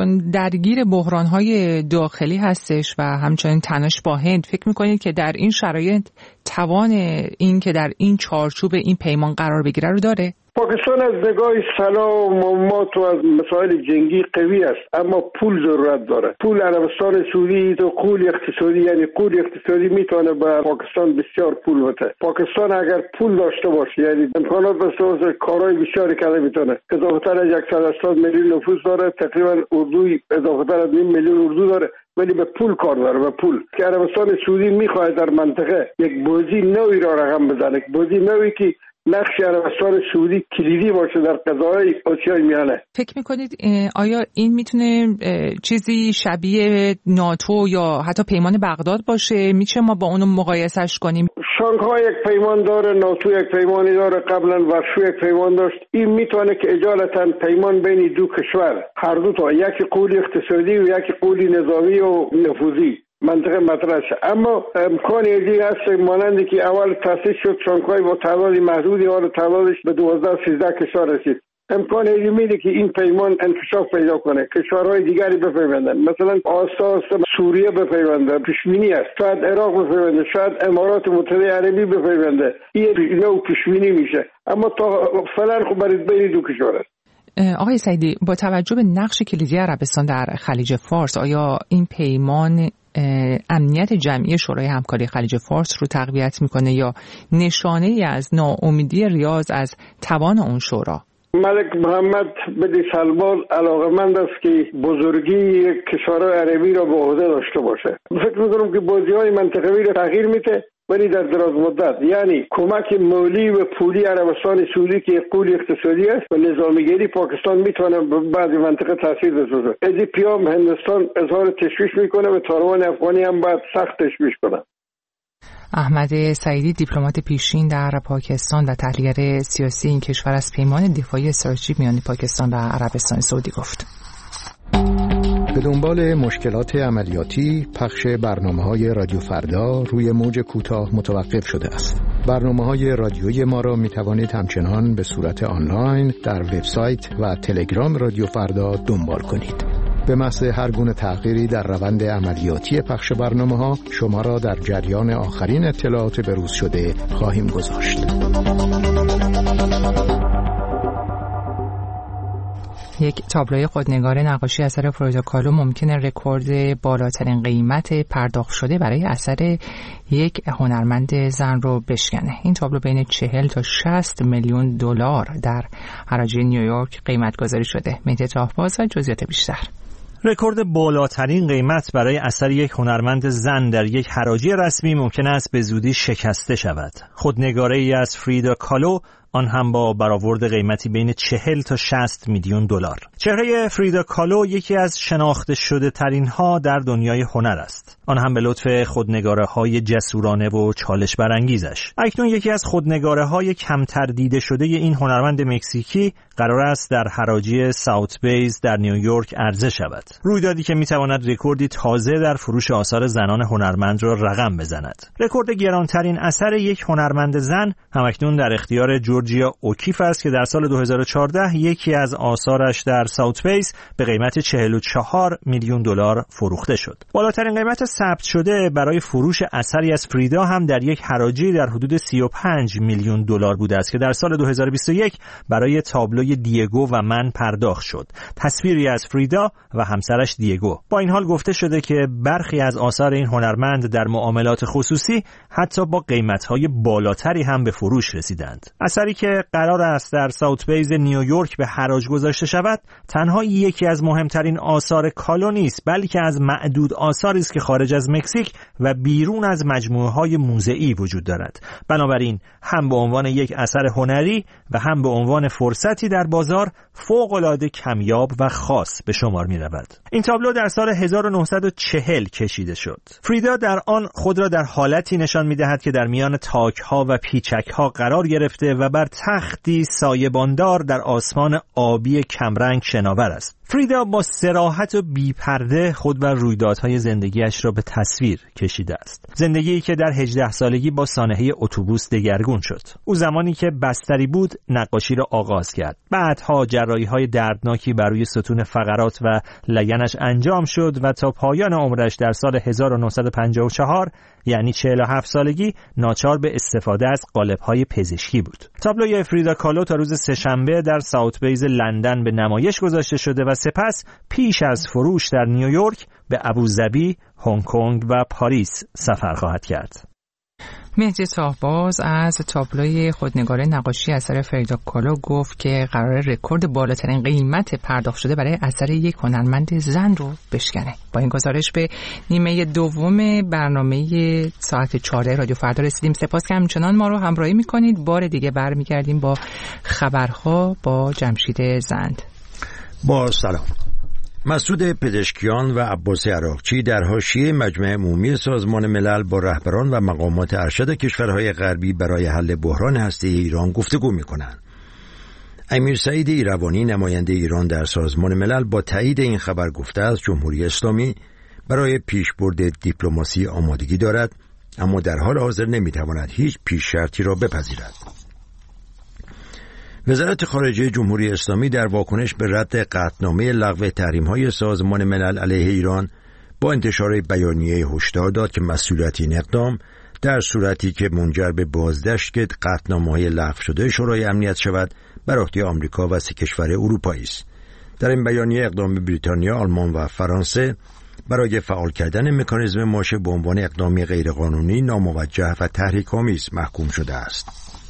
درگیر بحران‌های داخلی هستش و همچنین تنش با هند. فکر می‌کنید که در این شرایط توان این که در این چارچوب این پیمان قرار بگیره رو داره؟ پاکستان از نگاه سلاح و مهمات و از مسائل جنگی قوی است، اما پول ضرورت داره. پول عربستان سعودی تو قول اقتصادی، یعنی قول اقتصادی میتونه به پاکستان بسیار پول بده. پاکستان اگر پول داشته باشه، یعنی امکانات داشته باشه، کارهای بسیاری کرده میتونه. اضافتر از صد و هشتاد میلیون نفوس داره، تقریبا اردوی اضافتر از نیم میلیون اردو داره، ولی به پول کار داره. به پول که عربستان سعودی میخواد در منطقه یک بازی نوی را رقم بزنه، یک بازی نوی که نقش عربستان سعودی کلیدی باشه در قضایای آسیای میانه. فکر میکنید آیا این میتونه چیزی شبیه ناتو یا حتی پیمان بغداد باشه؟ میشه ما با اونو مقایسش کنیم؟ شانگهای یک پیمان داره، ناتو یک پیمانی داره، قبلا ورشو یک پیمان داشت. این میتونه که اجالتا پیمان بین دو کشور، هر دو تا، یکی قولی اقتصادی و یکی قولی نظامی و نفوذی منطقه مطرح شد. اما امکان ایجی هست مانندی که اول تاسیس شد شانگهای با تعدادی محدودی حال تعدادش به دوازده سیزده کشور رسید. امکان ایجی میده که این پیمان انکشاف پیدا کنه، کشورهای دیگری بپیوندن، مثلا آستا آستا سوریه بپیونده، پیشبینی است، شاید عراق بپیونده، شاید امارات متحده عربی بپیونده. این نوع پیشبینی میشه، اما تا فعلا خب برای بین دو کشور است. آقای سعیدی، با توجه به نقش کلیدی عربستان در خلیج فارس، آیا این پیمان امنیت جمعی شورای همکاری خلیج فارس رو تقویت میکنه یا نشانه ای از ناامیدی ریاض از توان اون شورا؟ ملک محمد بن سلمان علاقمند است که بزرگی کشورهای عربی را به عهده داشته باشه. فکر میکنم که بازی‌های منطقوی را تغییر میده، ولی در دراز مدت، یعنی کمک مالی و پولی عربستان سعودی که قول اقتصادی است و نظامیگری پاکستان میتونه به بعضی منطقه تاثیر بذاره. از این پیام هندوستان اظهار تشویش میکنه و طالبان افغانی هم باید سخت تشویش کنه. احمد سعیدی، دیپلمات پیشین در پاکستان و تحلیلگر سیاسی این کشور، از پیمان دفاعی استراتژیک میان پاکستان و عربستان سعودی گفت. به دنبال مشکلات عملیاتی، پخش برنامه‌های رادیو فردا روی موج کوتاه متوقف شده است. برنامه‌های رادیویی ما را می‌توانید همچنان به صورت آنلاین در وبسایت و تلگرام رادیو فردا دنبال کنید. به محض هر گونه تغییری در روند عملیاتی پخش برنامه‌ها شما را در جریان آخرین اطلاعات بروز شده خواهیم گذاشت. یک تابلوی خودنگار نقاشی اثر فریدا کالو ممکنه رکورد بالاترین قیمت پرداخت شده برای اثر یک هنرمند زن رو بشکنه. این تابلو بین چهل تا شصت میلیون دلار در حراجی نیویورک قیمت گذاری شده. مهدی راهباز و جزئیات بیشتر. رکورد بالاترین قیمت برای اثر یک هنرمند زن در یک حراجی رسمی ممکن است به زودی شکسته شود. خودنگاره‌ای از فریدا کالو، آن هم با برآورد قیمتی بین چهل تا شصت میلیون دلار. چهره فریدا کالو یکی از شناخته شده ترین ها در دنیای هنر است. آن هم به لطف خودنگاره های جسورانه و چالش برانگیزش. اکنون یکی از خودنگاره های کمتر دیده شده این هنرمند مکزیکی قرار است در حراجی ساوت بیز در نیویورک عرضه شود. رویدادی که میتواند رکوردی تازه در فروش آثار زنان هنرمند را رقم بزند. رکورد گرانترین اثر یک هنرمند زن همکنون در اختیار جورجیا اوکیف است که در سال دو هزار و چهارده یکی از آثارش در ساوت بیز به قیمت چهل و چهار میلیون دلار فروخته شد. بالاترین قیمت ثبت شده برای فروش اثری از فریدا هم در یک حراجی در حدود سی و پنج میلیون دلار بوده است که در سال دو هزار و بیست و یک برای تابلوی دیگو و من پرداخت شد. تصویری از فریدا و همسرش دیگو. با این حال گفته شده که برخی از آثار این هنرمند در معاملات خصوصی حتی با قیمت‌های بالاتری هم به فروش رسیدند. اثری که قرار است در ساوت بیز نیویورک به حراج گذاشته شود تنها یکی از مهمترین آثار کالو نیست، بلکه از معدود آثاری است که خارج از مکزیک و بیرون از مجموعه‌های موزه‌ای وجود دارد. بنابراین هم به عنوان یک اثر هنری و هم به عنوان فرصتی در بازار فوق‌العاده کمیاب و خاص به شمار می‌رود. این تابلو در سال هزار و نهصد و چهل کشیده شد. فریدا در آن خود را در حالتی نشان می‌دهد که در میان تاک‌ها و پیچک‌ها قرار گرفته و بر بر تختی سایه‌باندار در آسمان آبی کمرنگ شناور است. فریدا با صراحت و بی‌پرده خود و رویدادهای زندگیش را به تصویر کشیده است. زندگیی که در هجده سالگی با سانحه اتوبوس دگرگون شد. او زمانی که بستری بود نقاشی را آغاز کرد. بعدها جراحی‌های دردناکی بر روی ستون فقرات و لگنش انجام شد و تا پایان عمرش در سال هزار و نهصد و پنجاه و چهار یعنی چهل و هفت سالگی ناچار به استفاده از قالب‌های پزشکی بود. تابلوی فریدا کالو تا روز سه‌شنبه در ساوت بیز لندن به نمایش گذاشته شده و سپس پیش از فروش در نیویورک به ابوظبی، هنگ کنگ و پاریس سفر خواهد کرد. مهدی صاحباز از تابلوی خودنگار نقاشی اثر فریدا کالو گفت که قرار رکورد بالاترین قیمت پرداخت شده برای اثر یک هنرمند زن رو بشکنه. با این گزارش به نیمه دوم برنامه ساعت چهارده رادیو فردا رسیدیم. سپاس که همچنان ما رو همراهی میکنید. بار دیگه برمیگردیم با خبرها با جمشید زند. با سلام. مسعود پزشکیان و عباس عراقچی در حاشیه مجمع عمومی سازمان ملل با رهبران و مقامات ارشد کشورهای غربی برای حل بحران هسته‌ای ایران گفتگو می‌کنند. امیر سعید ایروانی نماینده ایران در سازمان ملل با تایید این خبر گفته است جمهوری اسلامی برای پیشبرد دیپلماسی آمادگی دارد، اما در حال حاضر نمی‌تواند هیچ پیش شرطی را بپذیرد. وزارت خارجه جمهوری اسلامی در واکنش به رد قطعنامه لغو تحریم‌های سازمان ملل علیه ایران با انتشار بیانیه هشدار داد که مسئولیت این اقدام در صورتی که منجر به بازداشت قطعنامه‌های لغو شده شورای امنیت شود بر عهده آمریکا و سه کشور اروپایی است. در این بیانیه اقدام بریتانیا، آلمان و فرانسه برای فعال کردن مکانیزم ماشه به عنوان اقدامی غیرقانونی، ناموجه و تحریک‌آمیز محکوم شده است.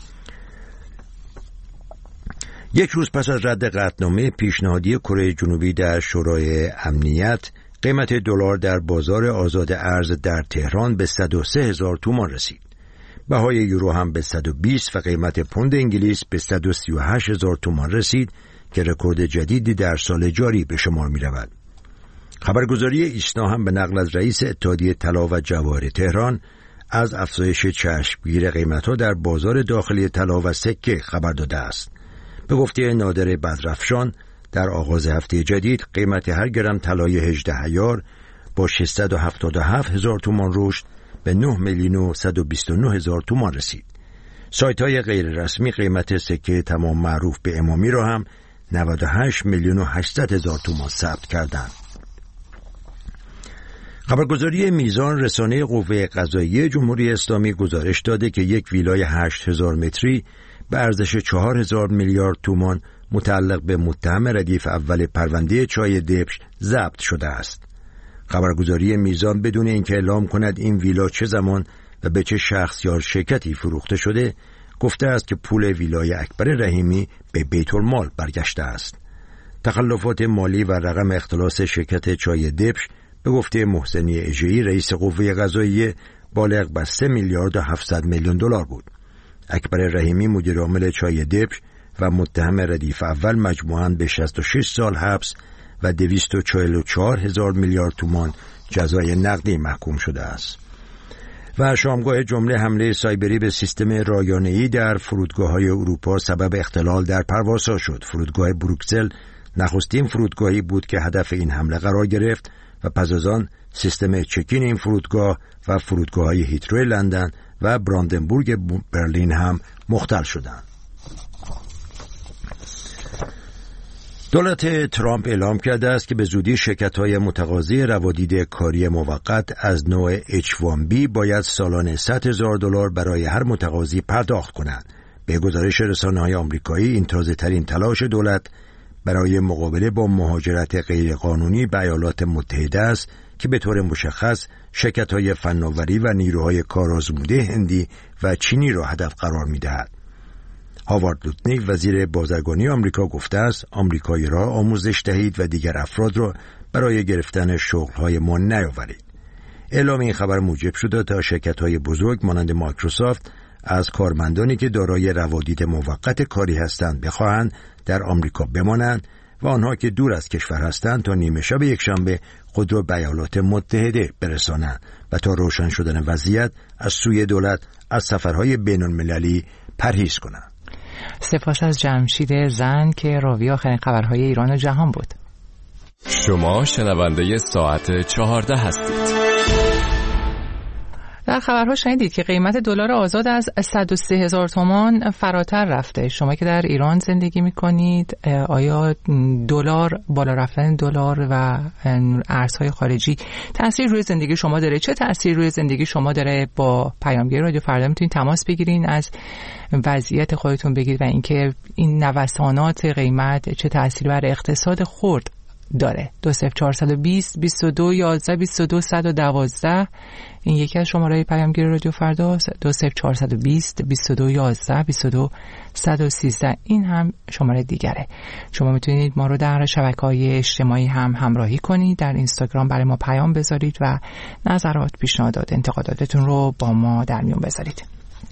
یک روز پس از رد قطعنامه پیشنهادی کره جنوبی در شورای امنیت، قیمت دلار در بازار آزاد ارز در تهران به صد و سه هزار تومان رسید. بهای یورو هم به صد و بیست و قیمت پوند انگلیس به صد و سی و هشت هزار تومان رسید که رکورد جدیدی در سال جاری به شمار می رود. خبرگزاری ایسنا هم به نقل از رئیس اتحادیه طلا و جواهر تهران از افزایش چشمگیر قیمت‌ها در بازار داخلی طلا و سکه خبر داده است. به گفته نادر بدرفشان در آغاز هفته جدید قیمت هر گرم طلای هجده عیار با ششصد و هفتاد و هفت هزار تومان رشد به نه میلیون و صد و بیست و نه هزار تومان رسید. سایت‌های غیر رسمی قیمت سکه تمام معروف به امامی را هم نود و هشت میلیون و هشتصد هزار تومان ثبت کردند. خبرگزاری میزان رسانه قوه قضاییه جمهوری اسلامی گزارش داده که یک ویلای هشت هزار متری به ارزش چهار هزار میلیارد تومان متعلق به متهم ردیف اول پرونده چای دبش ضبط شده است. خبرگزاری میزان بدون اینکه اعلام کند این ویلا چه زمان و به چه شخص یا شرکتی فروخته شده، گفته است که پول ویلای اکبر رحیمی به بیت المال برگشته است. تخلفات مالی و رقم اختلاس شرکت چای دبش به گفته محسنی اژه‌ای رئیس قوه قضاییه بالغ بر سه میلیارد و هفتصد میلیون دلار بود. اکبر رحیمی مدیر عامل چای دبش و متهم ردیف اول مجموعاً به شصت و شش سال حبس و دویست و چهل و چهار هزار میلیارد تومان جزای نقدی محکوم شده است. و شامگاه جمله حمله سایبری به سیستم رایانه‌ای در فرودگاه‌های اروپا سبب اختلال در پروازها شد. فرودگاه بروکسل نخستین فرودگاهی بود که هدف این حمله قرار گرفت و پس از آن سیستم چکین این فرودگاه و فرودگاه‌های هیترو لندن و براندنبورگ برلین هم مختل شدند. دولت ترامپ اعلام کرده است که به زودی شرکت‌های متقاضی روادید کاری موقت از نوع اچ وان بی باید سالانه صد هزار دلار برای هر متقاضی پرداخت کنند. به گزارش رسانه‌های آمریکایی این تازه‌ترین تلاش دولت برای مقابله با مهاجرت غیرقانونی به ایالات متحده است که به طور مشخص شرکت‌های فناوری و نیروهای کارآزموده هندی و چینی را هدف قرار می‌دهد. هاوارد لوتنیک وزیر بازرگانی آمریکا گفته است آمریکایی را آموزش دهید و دیگر افراد را برای گرفتن شغل‌های ما نیاورید. اعلام این خبر موجب شده تا شرکت‌های بزرگ مانند مایکروسافت از کارمندانی که دارای روادید موقت کاری هستند بخواهند در آمریکا بمانند و آنها که دور از کشور هستند تا نیمه شب یکشنبه خود را به ایالات متحده برسانند و تا روشن شدن وضعیت از سوی دولت از سفرهای بین‌المللی پرهیز کنند. سپاس از جمشید زن که راوی آخرین خبرهای ایران و جهان بود. شما شنونده ساعت چهارده هستید. در خبرها شنیدید که قیمت دلار آزاد از صد و سه هزار تومان فراتر رفته. شما که در ایران زندگی میکنید، آیا دلار، بالا رفتن دلار و ارزهای خارجی تأثیر روی زندگی شما داره؟ چه تأثیر روی زندگی شما داره؟ با پیامگیر رادیو فردا میتونید تماس بگیرین، از وضعیت خودتون بگید و اینکه این نوسانات قیمت چه تأثیری بر اقتصاد خرد داره. دو صفر چهارصد و بیست بیست و دو یازده بیست و دو صد و دوازده این یکی از شماره پیامگیر رادیو فردا. دو صفر چهارصد و بیست بیست و دو یازده بیست و دو صد و سیزده این هم شماره دیگره. شما میتونید ما رو در شبکه‌های اجتماعی هم همراهی کنید. در اینستاگرام برای ما پیام بذارید و نظرات، پیشنهادات، انتقاداتتون رو با ما در میون بذارید.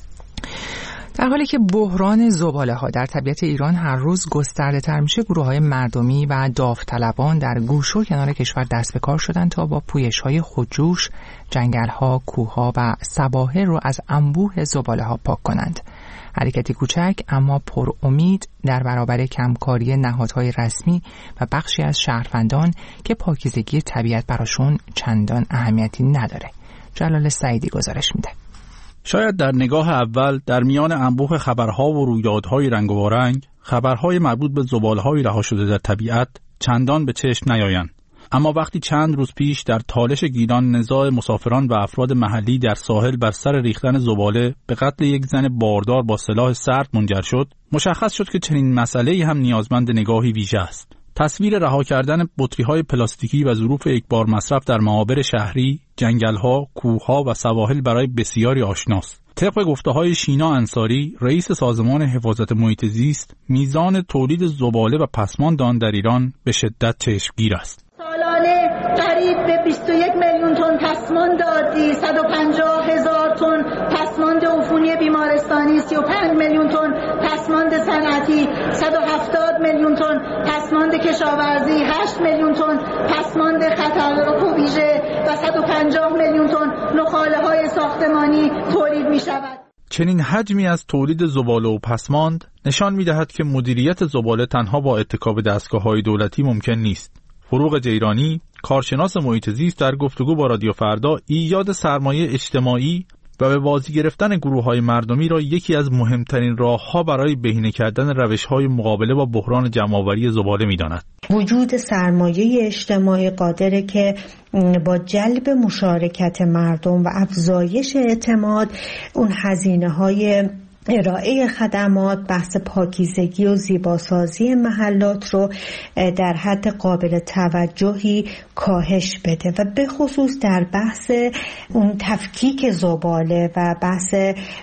در حالی که بحران زباله ها در طبیعت ایران هر روز گسترده تر میشه، گروه های مردمی و داوطلبان در گوش و کنار کشور دست به کار شدن تا با پویش های خودجوش جنگل ها، کوه ها و سواحل رو از انبوه زباله ها پاک کنند. حرکتی کوچک اما پر امید در برابر کمکاری نهادهای رسمی و بخشی از شهروندان که پاکیزگی طبیعت براشون چندان اهمیتی نداره. جلال سعیدی گزارش میده. شاید در نگاه اول در میان انبوه خبرها و رویدادهای رنگ و رنگ خبرهای مربوط به زباله‌های رها شده در طبیعت چندان به چشم نیایند، اما وقتی چند روز پیش در تالش گیلان نزاع مسافران و افراد محلی در ساحل بر سر ریختن زباله به قتل یک زن باردار با سلاح سرد منجر شد، مشخص شد که چنین مسئله‌ای هم نیازمند نگاهی ویژه است. تصویر رها کردن بطری‌های پلاستیکی و ظروف یکبار مصرف در معابر شهری، جنگل‌ها، کوه‌ها و سواحل برای بسیاری آشناست. طبق گفته‌های شینا انصاری، رئیس سازمان حفاظت محیط زیست، میزان تولید زباله و پسماند آن در ایران به شدت چشمگیر است. سالانه قریب به بیست و یک میلیون تن پسماند عادی، صد و پنجاه هزار تن پسماند عفونی بیمارستانی، سی و پنج میلیون تن پسماند صنعتی، صد و هفتاد میلیون تن پسماند کشاورزی، هشت میلیون تن پسماند خطرناک و ویژه و صد و پنجاه میلیون تن نخاله‌های ساختمانی تولید می‌شود. چنین حجمی از تولید زباله و پسماند نشان می‌دهد که مدیریت زباله تنها با اتکا به دستگاه‌های دولتی ممکن نیست. فروغ جیرانی، کارشناس محیط زیست، در گفتگو با رادیو فردا ایجاد سرمایه اجتماعی و به بازی گرفتن گروه‌های مردمی را یکی از مهمترین راه‌ها برای بهینه کردن روش‌های مقابله با بحران جمع‌آوری زباله می‌داند. وجود سرمایه اجتماعی قادره که با جلب مشارکت مردم و افزایش اعتماد اون هزینه‌های ارائه خدمات، بحث پاکیزگی و زیباسازی محلات رو در حد قابل توجهی کاهش بده و به خصوص در بحث اون تفکیک زباله و بحث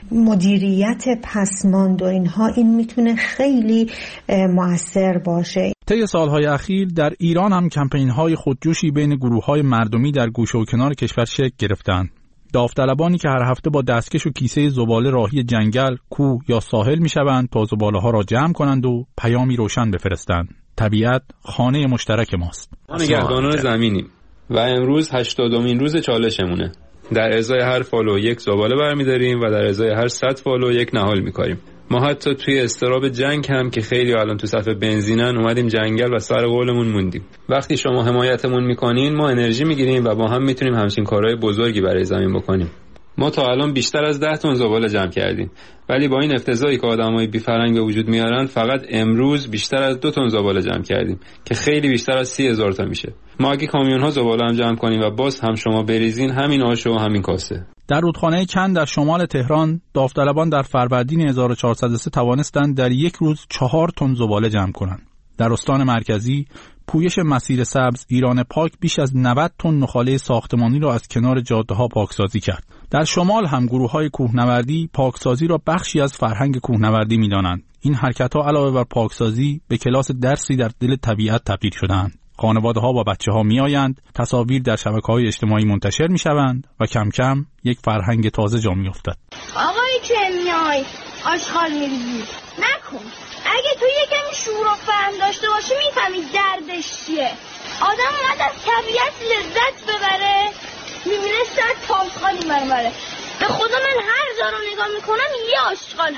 مدیریت پسماند و اینها این میتونه خیلی مؤثر باشه. طی سالهای اخیر در ایران هم کمپین‌های خودجوشی بین گروه‌های مردمی در گوشه و کنار کشور شکل گرفتند. داوطلبانی که هر هفته با دستکش و کیسه زباله راهی جنگل، کوه یا ساحل میشوند تا زباله‌ها را جمع کنند و پیامی روشن بفرستند. طبیعت خانه مشترک ماست. ما نگهبانان زمینیم و امروز هشتادمین روز چالشمونه. در ازای هر فالو یک زباله برمی‌داریم و در ازای هر صد فالو یک نهال می‌کاریم. ما حتی توی استراب جنگ هم که خیلی الان تو صف بنزینن اومدیم جنگل و سر قولمون موندیم. وقتی شما حمایتمون میکنین ما انرژی میگیریم و با هم میتونیم همچین کارهای بزرگی برای زمین بکنیم. ما تا الان بیشتر از ده تن زباله جمع کردیم، ولی با این افتضاحی که آدمای بی‌فرهنگ به وجود میارن فقط امروز بیشتر از دو تن زباله جمع کردیم که خیلی بیشتر از سی هزار تا میشه. ما اگه کامیون‌ها زباله هم جمع کنیم و باز هم شما بریزین، همین آش و همین کاسه. در رودخانه کند در شمال تهران، داوطلبان در فروردین هزار و چهارصد و سه توانستند در یک روز چهار تن زباله جمع کنند. در استان مرکزی، پویش مسیر سبز ایران پاک بیش از نود تن نخاله ساختمانی را از کنار جاده‌ها پاکسازی کرد. در شمال هم گروه‌های کوهنوردی پاکسازی را بخشی از فرهنگ کوهنوردی می‌دانند. این حرکت‌ها علاوه بر پاکسازی به کلاس درسی در دل طبیعت تبدیل شده‌اند. خانواده‌ها با بچه‌ها می‌آیند، تصاویر در شبکه‌های اجتماعی منتشر می‌شوند و کم کم یک فرهنگ تازه جا می‌افتد. آقای که میای آشغال می‌ریزی نکن. اگه تو یکم شعور و فهم داشته باشی می‌فهمی دردش چیه. آدم اومد از طبیعت لذت ببره، می‌بینه صد تا آشغال می‌بره. به خدا من هر جا رو نگاه می‌کنم یه آشغال هست.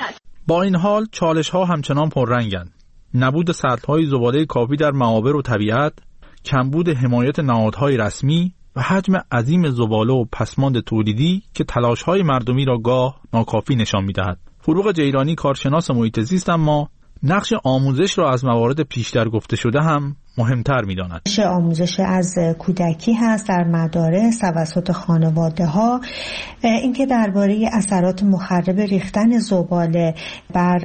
با این حال چالش‌ها همچنان پررنگند. نبود سطل‌های زباله کافی در معابر و طبیعت، کمبود حمایت نهادهای رسمی و حجم عظیم زباله و پسماند تولیدی که تلاش‌های مردمی را گاه ناکافی نشان می‌دهد. فروغ جیرانی کارشناس محیط زیست اما نقش آموزش را از موارد پیشتر گفته شده هم مهمتر می‌داند. نقش آموزش از کودکی هست در مدارس توسط خانواده‌ها، اینکه درباره اثرات مخرب ریختن زباله بر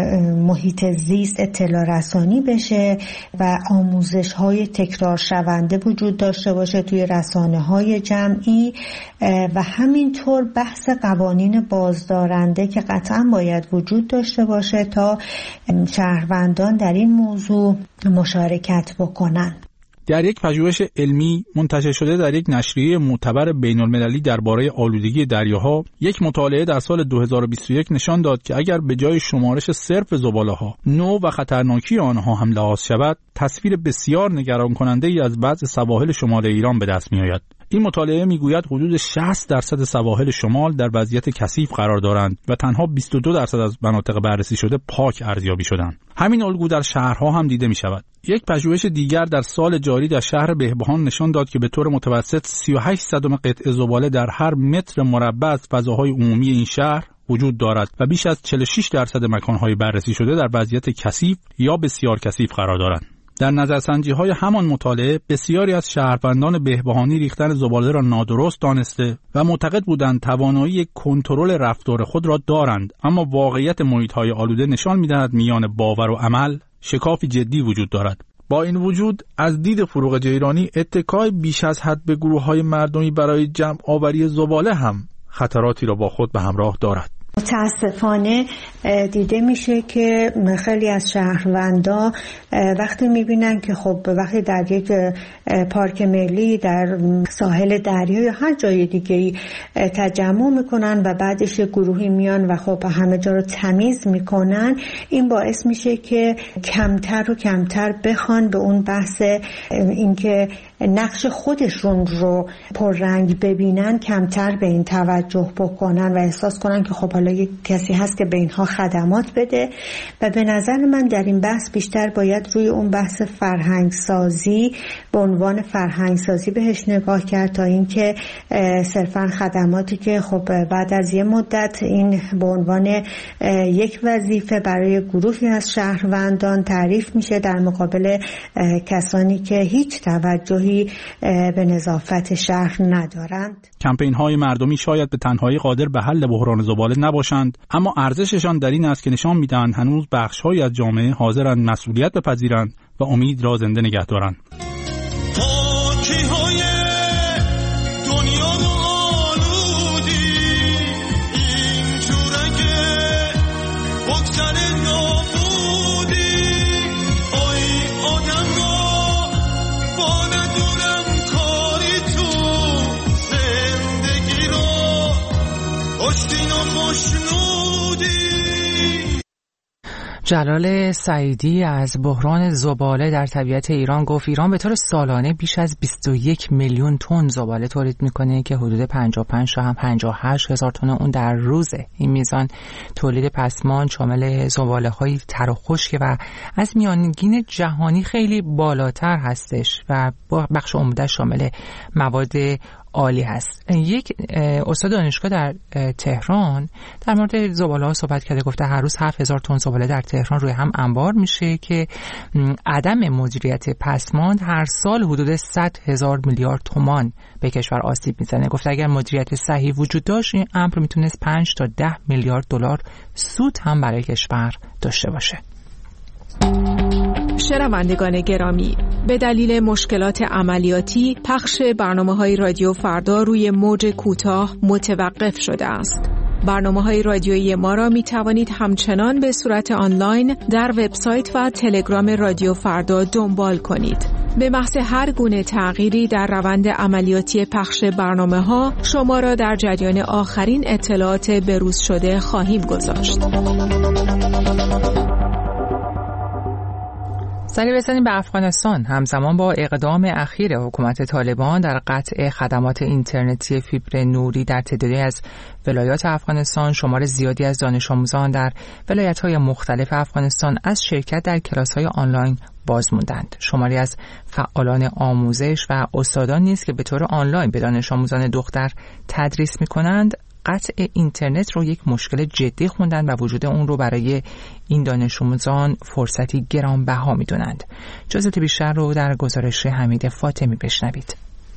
محیط زیست اطلاع رسانی بشه و آموزش‌های تکرار شونده وجود داشته باشه توی رسانه‌های جمعی و همینطور بحث قوانین بازدارنده که قطعاً باید وجود داشته باشه تا شهروندان در این موضوع مشارکت بکنن. در یک پژوهش علمی منتشر شده در یک نشریه معتبر بین‌المللی درباره آلودگی دریاها، یک مطالعه در سال دو هزار و بیست و یک نشان داد که اگر به جای شمارش صرف زباله‌ها، نوع و خطرناکی آنها هم لحاظ شود، تصویر بسیار نگران کننده ای از بعض سواحل شمال ایران به دست می‌آید. این مطالعه میگوید حدود شصت درصد سواحل شمال در وضعیت کثیف قرار دارند و تنها بیست و دو درصد از مناطق بررسی شده پاک ارزیابی شدند. همین الگو در شهرها هم دیده می شود. یک پژوهش دیگر در سال جاری در شهر بهبهان نشان داد که به طور متوسط سی و هشت صدم قطعه زباله در هر متر مربع از فضاهای عمومی این شهر وجود دارد و بیش از چهل و شش درصد مکانهای بررسی شده در وضعیت کثیف یا بسیار کثیف قرار دارند. در نظرسنجی‌های همان مطالعه بسیاری از شهروندان بهبهانی ریختن زباله را نادرست دانسته و معتقد بودند توانایی کنترل رفتار خود را دارند، اما واقعیت محیط‌های آلوده نشان می‌دهد میان باور و عمل شکافی جدی وجود دارد. با این وجود از دید فروغ جیرانی اتکای بیش از حد به گروه‌های مردمی برای جمع آوری زباله هم خطراتی را با خود به همراه دارد. متاسفانه دیده میشه که خیلی از شهروندا وقتی میبینن که خب وقتی در یک پارک ملی در ساحل دریا یا هر جای دیگه‌ای تجمع میکنن و بعدش گروهی میان و خب همه جا رو تمیز میکنن، این باعث میشه که کمتر و کمتر بخوان به اون بحث اینکه نقش خودشون رو پررنگ ببینن، کمتر به این توجه بکنن و احساس کنن که خب حالا یک کسی هست که به اینها خدمات بده. و به نظر من در این بحث بیشتر باید روی اون بحث فرهنگ سازی به عنوان فرهنگ سازی بهش نگاه کرد تا اینکه صرفا خدماتی که خب بعد از یه مدت این به عنوان یک وظیفه برای گروهی از شهروندان تعریف میشه در مقابل کسانی که هیچ توجهی به نظافت شهر ندارند. کمپین‌های مردمی شاید به تنهایی قادر به حل بحران زباله نباشند، اما ارزششان در این است که نشان می‌دهند هنوز بخش‌هایی از جامعه حاضرند مسئولیت بپذیرند و امید را زنده نگه دارند. جلال سعیدی از بحران زباله در طبیعت ایران گفت ایران به طور سالانه بیش از بیست و یک میلیون تن زباله تولید میکنه که حدود پنجاه و پنج تا پنجاه و هشت هزار تن اون در روزه. این میزان تولید پسماند شامل زباله های تر و خشک و از میانگین جهانی خیلی بالاتر هستش و بخش عمده شامل مواد عالی هست. یک استاد دانشگاه در تهران در مورد زباله ها صحبت کرده، گفته هر روز هفت هزار تن زباله در تهران روی هم انبار میشه که عدم مدیریت پسماند هر سال حدود صد هزار میلیارد تومان به کشور آسیب میزنه. گفته اگر مدیریت صحیح وجود داشت این امر میتونست پنج تا ده میلیارد دلار سود هم برای کشور داشته باشه. شنوندگان گرامی، به دلیل مشکلات عملیاتی پخش برنامه‌های رادیو فردا روی موج کوتاه متوقف شده است. برنامه‌های رادیویی ما را می توانید همچنان به صورت آنلاین در وبسایت و تلگرام رادیو فردا دنبال کنید. به محض هر گونه تغییری در روند عملیاتی پخش برنامه‌ها شما را در جریان آخرین اطلاعات بروز شده خواهیم گذاشت. سری بزنیم به افغانستان. همزمان با اقدام اخیر حکومت طالبان در قطع خدمات اینترنتی فیبر نوری در تعدادی از ولایات افغانستان، شمار زیادی از دانش آموزان در ولایت‌های مختلف افغانستان از شرکت در کلاس‌های آنلاین باز موندند. شماری از فعالان آموزش و استادان نیز که به طور آنلاین به دانش آموزان دختر تدریس می‌کنند، قطع اینترنت رو یک مشکل جدی خوندن و وجود اون رو برای این دانش آموزان فرصتی گرانبها می‌دونند. جزئیات بیشتر رو در گزارش حمید فاطمی بشنوید.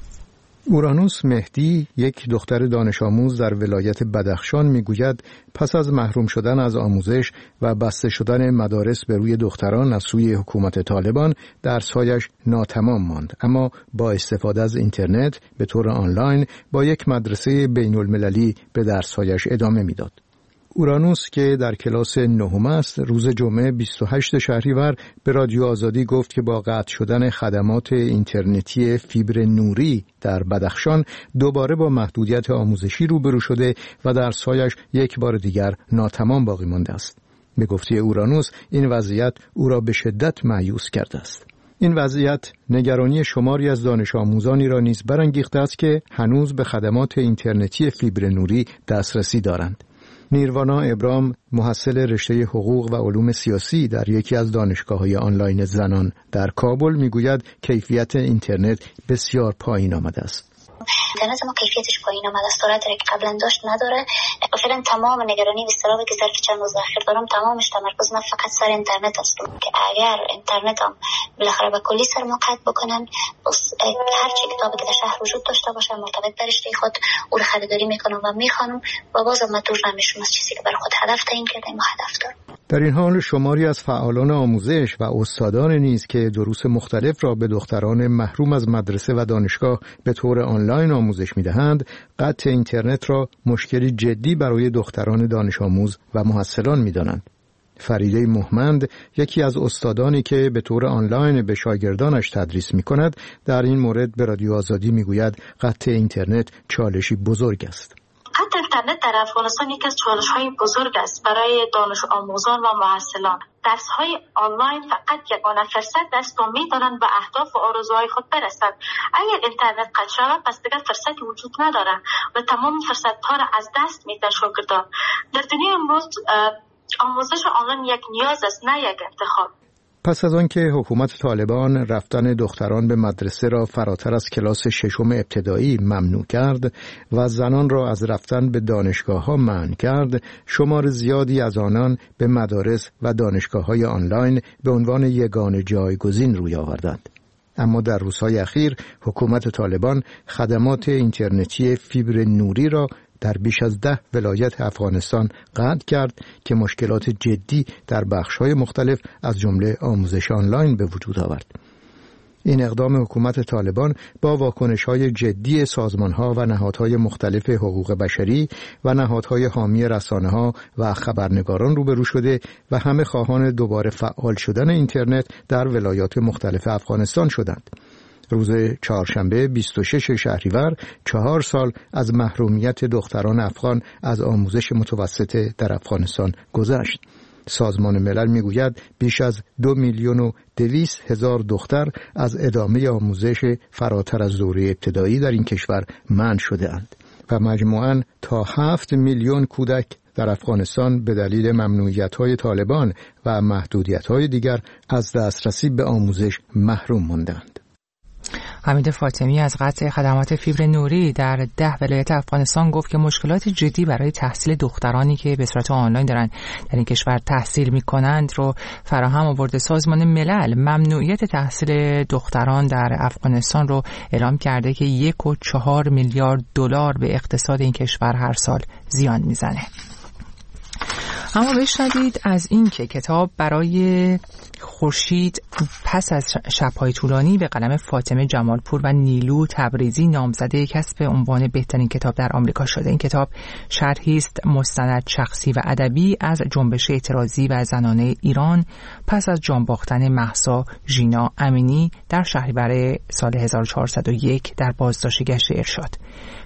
اورانوس مهدی، یک دختر دانش آموز در ولایت بدخشان، میگوید پس از محروم شدن از آموزش و بسته شدن مدارس به روی دختران از سوی حکومت طالبان، درس‌هایش ناتمام ماند، اما با استفاده از اینترنت به طور آنلاین با یک مدرسه بین المللی به درس‌هایش ادامه میداد. اورانوس که در کلاس نهم است، روز جمعه بیست و هشتم شهریور به رادیو آزادی گفت که با قطع شدن خدمات اینترنتی فیبر نوری در بدخشان دوباره با محدودیت آموزشی روبرو شده و درس‌هایش یک بار دیگر ناتمام باقی مانده است. به گفته اورانوس، این وضعیت او را به شدت مایوس کرده است. این وضعیت نگرانی شماری از دانش آموزانی را نیز برانگیخته است که هنوز به خدمات اینترنتی فیبر نوری دسترسی دارند. نیروانا ابرام، محصل رشته حقوق و علوم سیاسی در یکی از دانشگاه‌های آنلاین زنان در کابل، میگوید کیفیت اینترنت بسیار پایین آمده است. اینترنت ما کیفیتش پایین آمده است، سرعتی که قبلا داشت نداره. فعلا تمام نگرانی و اضطرابی که ظرف چند روز اخیر دارم تمامش تمرکز من فقط سر اینترنت است که اگر اینترنتم بالاخره به کلی سر ما قطع بکنن، هر چی کتابی که در شهر وجود داشته باشه مرتبط به رشته خود او رو خریداری میکنم و میخوانم و بازم من دور نمیشم از چیزی که برای خود هدف تعیین کردم و هدف دارم. در این حال شماری از فعالان آموزش و استادان نیز که دروس مختلف را به دختران محروم از مدرسه و دانشگاه به طور آنلاین آموزش می‌دهند، قطع اینترنت را مشکلی جدی برای دختران دانش آموز و محصلان می‌دانند. فریده محمد، یکی از استادانی که به طور آنلاین به شاگردانش تدریس می‌کند، در این مورد به رادیو آزادی می‌گوید قطع اینترنت چالشی بزرگ است. قطع اینترنت در افغانستان یکی از چالش‌های بزرگ است برای دانش آموزان و محصلان. درس‌های آنلاین فقط یگانه فرصت است تا می‌توانند به اهداف و آرزوهای خود برسند. اگر اینترنت قطع شود پس دیگر فرصتی وجود ندارد و تمام فرصت‌ها را از دست می‌دهند شاگردان. در دنیای امروز آموزش آنلاین یک نیاز است، نه یک انتخاب. پس از آنکه حکومت طالبان رفتن دختران به مدرسه را فراتر از کلاس ششم ابتدایی ممنوع کرد و زنان را از رفتن به دانشگاه‌ها منع کرد، شمار زیادی از آنان به مدارس و دانشگاه‌های آنلاین به عنوان یگانه جایگزین روی آوردند. اما در روزهای اخیر حکومت طالبان خدمات اینترنتی فیبر نوری را در بیش از ده ولایت افغانستان قطع کرد که مشکلات جدی در بخش‌های مختلف از جمله آموزش آنلاین به وجود آورد. این اقدام حکومت طالبان با واکنش‌های جدی سازمان‌ها و نهادهای مختلف حقوق بشری و نهادهای حامی رسانه‌ها و خبرنگاران روبرو شده و همه خواهان دوباره فعال شدن اینترنت در ولایات مختلف افغانستان شدند. روز چهارشنبه بیست و ششم شهریور چهار سال از محرومیت دختران افغان از آموزش متوسطه در افغانستان گذشت. سازمان ملل میگوید بیش از دو میلیون و دویست هزار دختر از ادامه آموزش فراتر از دوره ابتدایی در این کشور منع شده اند و مجموعاً تا هفت میلیون کودک در افغانستان به دلیل ممنوعیت‌های طالبان و محدودیت‌های دیگر از دسترسی به آموزش محروم ماندند. حمید فاطمی از قطع خدمات فیبر نوری در ده ولایت افغانستان گفت که مشکلات جدی برای تحصیل دخترانی که به صورت آنلاین دارن در این کشور تحصیل می‌کنند رو فراهم آورده. سازمان ملل ممنوعیت تحصیل دختران در افغانستان رو اعلام کرده که یک و چهار میلیارد دلار به اقتصاد این کشور هر سال زیان میزنه. اما بشنوید از این که کتاب برای خورشید پس از شب‌های طولانی به قلم فاطمه جمالپور و نیلو تبریزی نامزده کسب عنوان بهترین کتاب در آمریکا شده. این کتاب شرحی است مستند شخصی و ادبی از جنبش اعتراضی و زنانه ایران پس از جان باختن مهسا ژینا امینی در شهریور سال هزار و چهارصد و یک در بازداشت گشت ارشاد.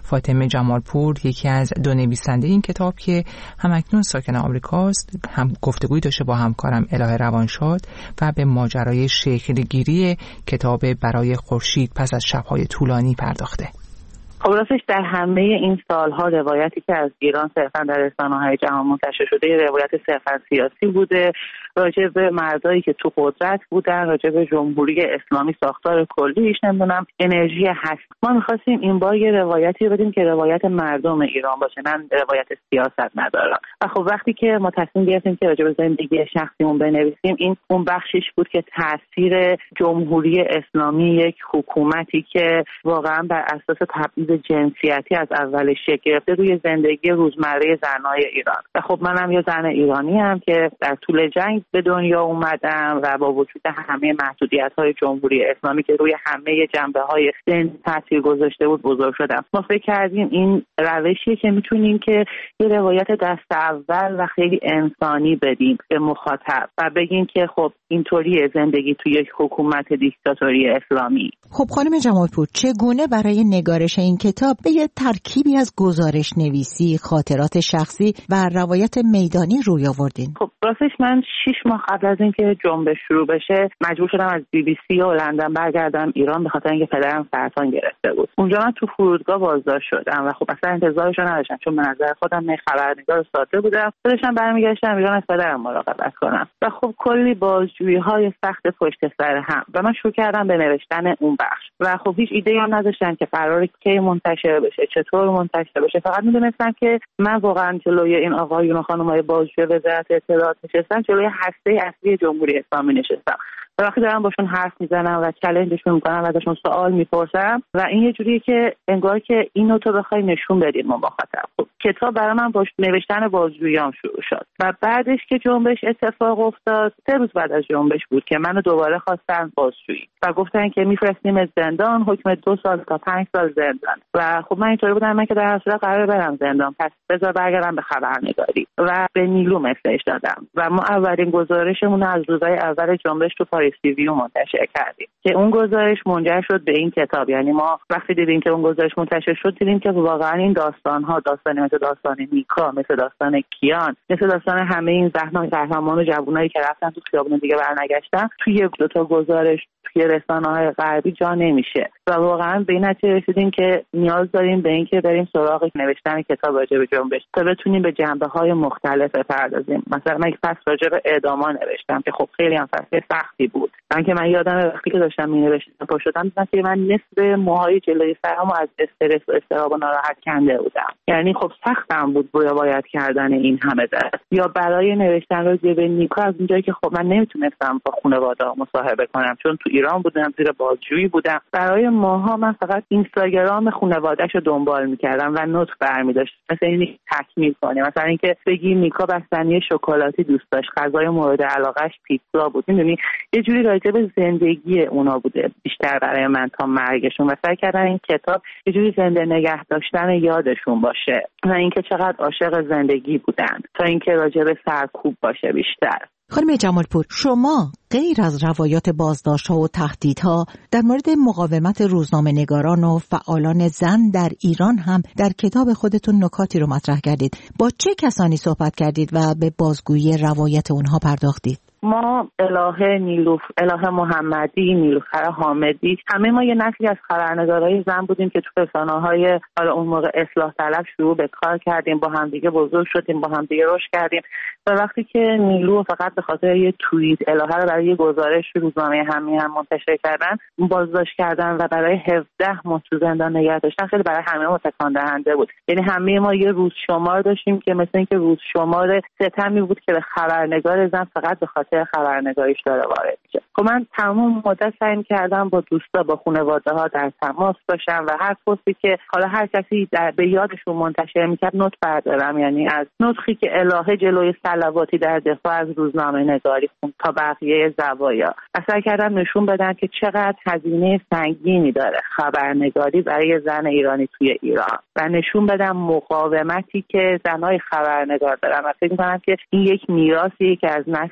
فاطمه جمالپور، یکی از دو نویسنده این کتاب که همکنون ساکن آمریکاست، هم گفتگوی داشته با همکارم الهه روانشاد و به ماجرای شکلگیری کتاب برای خورشید پس از شب‌های طولانی پرداخته. خب راستش در همه این سالها روایتی که از ایران صرفا در رسانه‌های جهان منتشر شده روایت صرفا سیاسی بوده، راجع به مردایی که تو قدرت بودن، راجع به جمهوری اسلامی ساختار کلیش، نمیدونم انرژی هست. ما می‌خواستیم این بار یه روایتی بدیم که روایت مردم ایران باشه، نه روایت سیاست ندارن. و خب وقتی که ما تصمیم گرفتیم که راجع به زندگی شخصیمون بنویسیم، این اون بخشش بود که تاثیر جمهوری اسلامی، یک حکومتی که واقعا بر اساس تبعیض جنسیتی از اولش شکل گرفته، روی زندگی روزمره زنای ایران. و خب منم یه زن ایرانی هم که در طول جنگ به دنیا اومدم و با وجود همه محدودیت‌های جمهوری اسلامی که روی همه جنبه‌های زندگی تاثیر گذاشته بود بزرگ شدم. ما فکر کردیم این روشیه که میتونیم که یه روایت دست اول و خیلی انسانی بدیم به مخاطب و بگیم که خب اینطوریه زندگی توی یک حکومت دیکتاتوری اسلامی. خب خانم جمالپور، چگونه برای نگارش این کتاب به یه ترکیبی از گزارش نویسی، خاطرات شخصی و روایت میدانی روی آوردین؟ خب راستش من شش ماه قبل از اینکه جنبش شروع بشه مجبور شدم از بی بی سی و لندن برگردم ایران به خاطر اینکه پدرم سرطان گرفته بود. اونجا من تو فرودگاه بازداشت شدم و خب اصلا انتظارش رو نداشتم، چون من نظر خودم یه خبرنگار ساده بودم. داشتم برمیگشتم ایران از پدرم مراقبت کنم و خب کلی بازجویی‌های سخت پشت سر هم و من شروع کردم به نوشتن اون بخش و خب هیچ ایده‌ای هم نداشتم که قراره کی منتشر بشه، چطور منتشر بشه. فقط می‌دونستم که من واقعا جلوی این آقایون و خانم‌های بازجوی وزارت اطلاعات نشستم، جلوی هسته اصلی جمهوری اسلامی نشستم و وقتی دارم باشون حرف میزنم و چالنجشون میکنم و ازشون سوال میپرسم و این یه جوریه که انگار که اینو تو بخوای نشون بدید ما مخاطب. خب کتاب برای من با نوشتن بازجوییام شروع شد و بعدش که جنبش اتفاق افتاد، سه روز بعد از جنبش بود که منو دوباره خواستن بازجویی و گفتن که میفرستیم زندان، حکم دو سال تا پنج سال زندان. و خب من اینطوری بودم من که در اصل قرار برم زندان، پس بذار برگردم به خبرنگاری و به نیلو مسیج دادم و ما اولین گزارشمون از روزهای اول جنبش تو پاریس تیوی منتشر کردیم که اون گزارش منجر شد به این کتاب. یعنی ما وقتی دیدیم که اون گزارش منتشر شد دیدیم که واقعا این داستان‌ها، داستانی مثل داستان نیکا، مثل داستان کیان، مثل داستان همه این زحمت قهرمان و جوانایی که رفتن تو خیابون دیگه برنگشتن، توی یک دو تا گزارش توی رسانه‌های غربی جا نمیشه و واقعا به این نتیجه رسیدیم که نیاز داریم به اینکه بریم سراغ نوشتن کتاب راجع به جنبش تا بتونیم به جنبه‌های مختلف بپردازیم. مثلا من یک فصل راجع به اعداما نوشتم که خب خیلی هم فصل سختی بود. من که من یادم وقتی که داشتم می‌نوشتم پا شدم دیدم که من نصف موهای جلوی سرم از استرس و اضطراب و ناراحت کنده بودم. یعنی خب سختم بود روایت کردن این همه دست. یا برای نوشتن راجع به نیکا از اونجایی که خب من نمیتونستم با خانواده مصاحبه کنم چون تو ایران بودم، زیر بازجویی بودم، برای ماها من فقط اینستاگرام خانواده‌شو دنبال می‌کردم و نوت برمی‌داشتم مثلا اینی تکمیل کنه، مثلا اینکه بگی نیکا بستنی شکلاتی دوست داشت، غذای مورد علاقه‌اش پیتزا بود. می‌دونی یه جوری راجع به زندگی اونا بوده بیشتر برای من تا مرگشون و سعی کردم این کتاب یه جوری زنده نگه داشتن یادشون باشه و اینکه چقدر عاشق زندگی بودن تا اینکه راجع به سرکوب باشه بیشتر. خانم جمالپور، شما غیر از روایات بازداشت‌ها و تهدیدها در مورد مقاومت روزنامه‌نگاران و فعالان زن در ایران هم در کتاب خودتون نکاتی رو مطرح کردید. با چه کسانی صحبت کردید و به بازگویی روایت اونها پرداختید؟ ما الهه نیلوف، الهه محمدی، نیلوفر حامدی، همه ما یه نسلی از خبرنگارای زن بودیم که تو رسانه‌های حالا اون موقع اصلاح طلب شروع به کار کردیم، با هم دیگه بزرگ شدیم، با هم دیگه رشد کردیم و وقتی که نیلو فقط به خاطر یه توییت الهه رو برای یه گزارش روزنامه همین هم منتشر کردن، بازداشت کردن و برای هفده ماه تو زندان نگه داشتن، خیلی برای همه ما تکان دهنده بود. یعنی همه ما یه روز شمار داشتیم که مثلا اینکه روز شمار ستمی بود که به خبرنگار زن فقط به خاطر خبرنگاریش داره وارد میشه. خب من تمام مدت سعی کردم با دوستا، با خانواده ها در تماس باشم و هر پستی که حالا هر کسی در به یادشون منتشر میکرد نوت بردارم، یعنی از نطقی که الهه جلوی صلواتی در دفاع از روزنامه نگاری خوند تا بقیه زوایا. سعی کردم نشون بدم که چقدر هزینه سنگینی داره خبرنگاری برای زن ایرانی توی ایران و نشون بدم مقاومتی که زنای خبرنگار دارن و فکر می‌کنم که این یک میراثیه که از نسل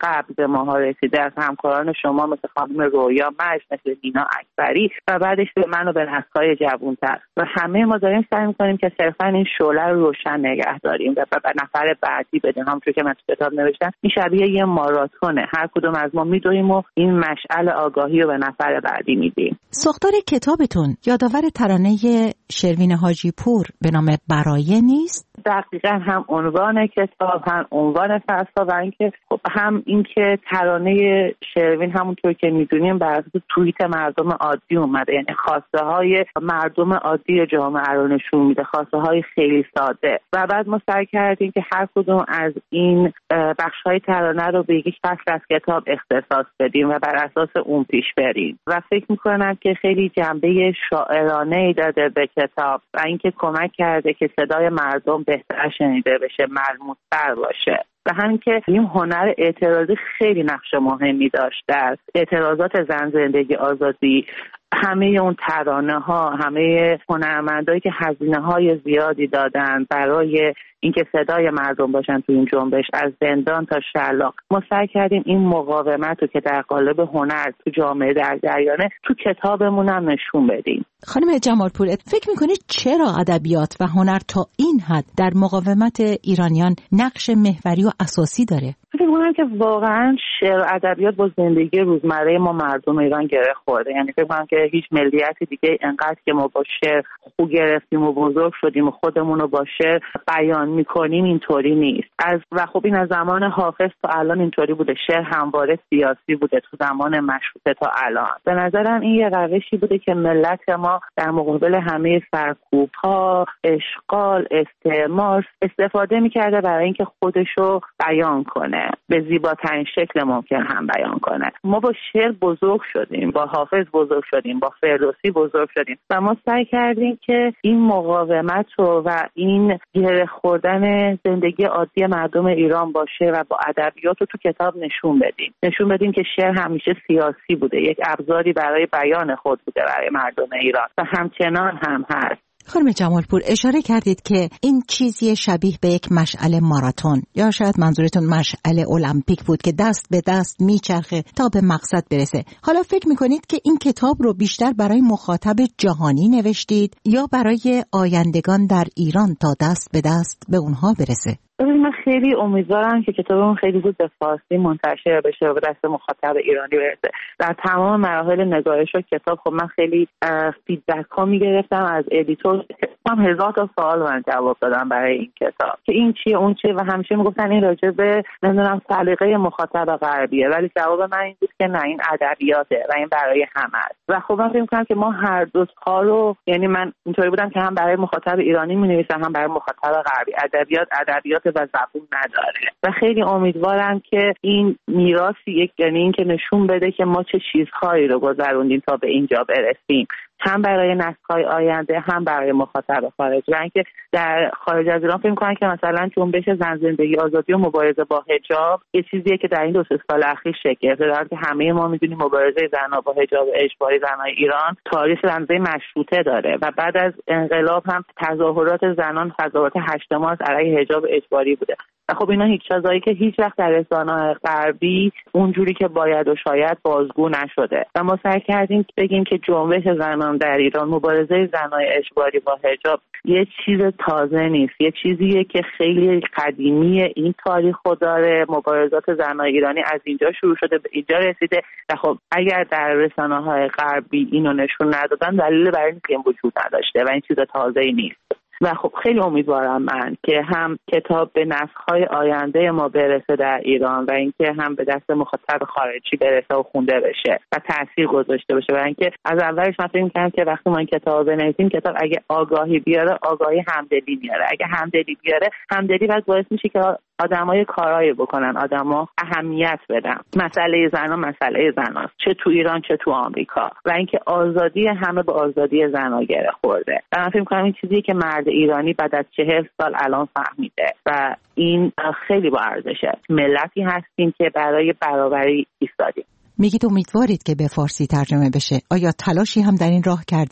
قبل به ماها رسیده از همکاران شما مثل خانم رویا مجد، مثل دینا اکبری و بعدش به من و به نسل‌های جوان‌تر و همه ما داریم سعی می‌کنیم که صرفاً این شعله رو روشن نگه داریم و به نفر بعدی بدیم. همونطور که من تو کتاب نوشتم این شبیه یه ماراتونه، هر کدوم از ما می‌دویم و این مشعل آگاهی رو به نفر بعدی میدیم. ساختار کتابتون یادآور ترانه شروین حاجی پور به نام برایه نیست؟ دقیقاً هم عنوان کتاب، هم عنوان فصل و اینکه خب هم اینکه ترانه شروین همونطور که میدونیم بر اساس توییت مردم عادی اومده، یعنی خواسته های مردم عادی جامعه رو نشون میده، خواسته های خیلی ساده و بعد ما سعی کردیم که هر کدوم از این بخش های ترانه رو به یک فصل از کتاب اختصاص بدیم و بر اساس اون پیش بریم و فکر میکنم که خیلی جنبه شاعرانه ای داده به کتاب و اینکه کمک کرده که صدای مردم بهتر شنیده بشه، ملموس‌تر باشه. و همین که این هنر اعتراضی خیلی نقش مهمی داشت در اعتراضات زن زندگی آزادی. همه اون ترانه ها، همه هنرمندایی که هزینه های زیادی دادن برای اینکه صدای مردم باشن تو این جنبش، از زندان تا شلاق، ما سعی کردیم این مقاومت رو که در قالب هنر تو جامعه در جریانه تو کتابمون هم نشون بدیم. خانم جمالپور، فکر میکنید چرا ادبیات و هنر تا این حد در مقاومت ایرانیان نقش محوری و اساسی داره؟ فکر میکنم که واقعا شعر و ادبیات با زندگی روزمره ما مردم ایران گره خورده. یعنی فکر میکنم که هیچ ملیت دیگه انقدر که ما با شعر خو گرفتیم و بزرگ شدیم و خودمون رو با شعر بیان میکنیم اینطوری نیست. از و خب این از زمان حافظ تا الان اینطوری بوده. شعر همواره سیاسی بوده تو زمان مشروطه تا الان. به نظرم این یه روشی بوده که ملت ما در مقابل همه سرکوب‌ها، اشغال، استعمار استفاده میکرده برای اینکه خودشو بیان کنه، به زیباترین شکل ممکن هم بیان کنه. ما با شعر بزرگ شدیم، با حافظ بزرگ شدیم، با فردوسی بزرگ شدیم و ما سعی کردیم که این مقاومت رو و این گره خوردن زندگی عادی مردم ایران با شعر و با ادبیات رو تو کتاب نشون بدیم. نشون بدیم که شعر همیشه سیاسی بوده، یک ابزاری برای بیان خود بوده برای مردم ایران و همچنان هم هست. خانم جمالپور، اشاره کردید که این چیزی شبیه به یک مشعل ماراتون یا شاید منظورتون مشعل المپیک بود که دست به دست میچرخه تا به مقصد برسه. حالا فکر میکنید که این کتاب رو بیشتر برای مخاطب جهانی نوشتید یا برای آیندگان در ایران تا دست به دست به اونها برسه؟ من خیلی امیدوارم که کتابمون خیلی زود به فارسی منتشر بشه و به دست مخاطب ایرانی برسه. در تمام مراحل نگارش و کتاب خب من خیلی فیدبک ها میگرفتم از ادیتور، هم هزار تا سوال من جواب دادم برای این کتاب که این چیه اون چیه و همیشه میگفتن این راجع به نمیدونم سلیقه مخاطب غربیه، ولی جواب من این بود که نه، این ادبیاته و این برای همه است. و خب من فکر می‌کنم که ما هر دو تا رو، یعنی من اینطوری بودم که هم برای مخاطب ایرانی می‌نویسم هم برای مخاطب غربی. ادبیات ادبیات و زبون نداره و خیلی امیدوارم که این میراثی یک یعنی این که نشون بده که ما چه چیزهایی رو گذروندیم تا به اینجا برسیم، هم برای نسل‌های آینده هم برای مخاطب خارجی. و اینکه در خارج از ایران فکر می‌کنن که مثلا جنبش زن زندگی آزادی و مبارزه با حجاب یه چیزیه که در این دو سه سال اخیر شکل گرفته، در حالی که همه ما می‌دونیم مبارزه زن‌ها با حجاب اجباری زن‌های ایران تاریخ رمزی مشروطه داره و بعد از انقلاب هم تظاهرات زنان تظاهرات هشت مارس علیه حجاب اجباری بوده. و خب اینا هیچ چیزایی که هیچ وقت در رسانه‌های غربی اونجوری که باید و شاید بازگو نشده و ما سعی کردیم بگیم که جنبش زنان در ایران، مبارزه زنای اجباری با حجاب یه چیز تازه نیست، یه چیزیه که خیلی قدیمیه، این تاریخو داره، مبارزات زنای ایرانی از اینجا شروع شده به اینجا رسیده و خب اگر در رسانه‌های غربی اینو نشون ندادن دلیل برای اینکه این وجود نداشته و این چیز تازه‌ای نیست. و خب خیلی امیدوارم من که هم کتاب به نسل‌های آینده ما برسه در ایران و اینکه هم به دست مخاطب خارجی برسه و خونده بشه و تاثیر گذاشته باشه. و اینکه از اولش من فکر می‌کردم که وقتی ما این کتاب بنویسیم، کتاب اگه آگاهی بیاره، آگاهی همدلی میاره. اگه همدلی بیاره، همدلی بعد باعث میشه که آدمای کارایی بکنن، آدما اهمیت بدن. مسئله زنا مسئله زناست، چه تو ایران چه تو آمریکا. و اینکه آزادی همه به آزادی زنا گره خورده. و من فکر می‌کنم این چیزی که مرد ایرانی بعد از چهل سال الان فهمیده و این خیلی با ارزشه. ملتی هستیم که برای برابری ایستادیم. میگید امیدوارید که به فارسی ترجمه بشه. آیا تلاشی هم در این راه کردید؟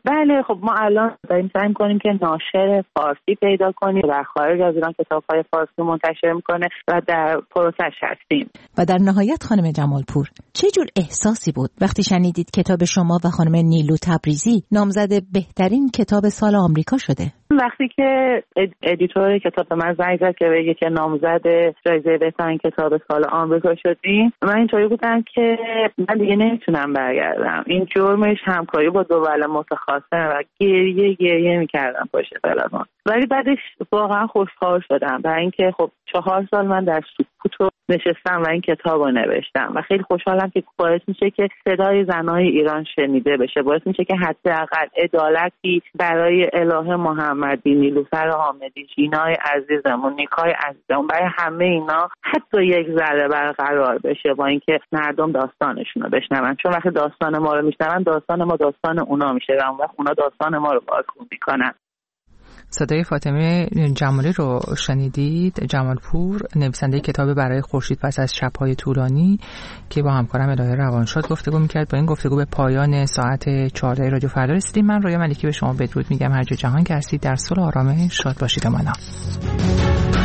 بله، خب ما الان داریم سعی می‌کنیم که ناشر فارسی پیدا کنیم در خارج از ایران کتاب‌های فارسی منتشر می‌کنه و در پروسش هستیم. و در نهایت خانم جمالپور، چه جور احساسی بود وقتی شنیدید کتاب شما و خانم نیلو تبریزی نامزد بهترین کتاب سال آمریکا شده؟ وقتی که ادیتور کتاب به من زنگ زد که بگه که نامزد جایزه بهترین کتاب سال آمریکا شدیم، من اینطوری بودم که من دیگه نمیتونم برگردم. این جرمش همکاری با دول متخاصم و گریه گریه میکردم پشت تلفن. ولی بعدش واقعا خوشحال شدم برای اینکه خب چهار سال من در سکوت نشستم و این کتاب رو نوشتم و خیلی خوشحالم که باعث میشه که صدای زنای ایران شنیده بشه، باعث میشه که حداقل عدالتی برای الهه محمدی، نیلوفر حامدی، جینای عزیزمون، نیکای عزیزمون، برای همه اینا حتی یک ذره برقرار بشه، با اینکه مردم داستانشون رو بشنون. چون وقتی داستان ما رو میشنون، داستان ما داستان اونا میشه و اون وقت اونا داستان ما رو بازگو میکنن. صدای فاطمه جمالی رو شنیدید. جمالپور نویسنده کتاب برای خورشید پس از شب‌های طولانی که با همکارم الهه روانشاد گفتگو می‌کرد. با این گفتگو به پایان ساعت چهارده رادیو فردا رسیدیم. من رویا ملکی به شما بدرود میگم. هر جا جهان که هستید در صلح و آرامش شاد باشید. امانا.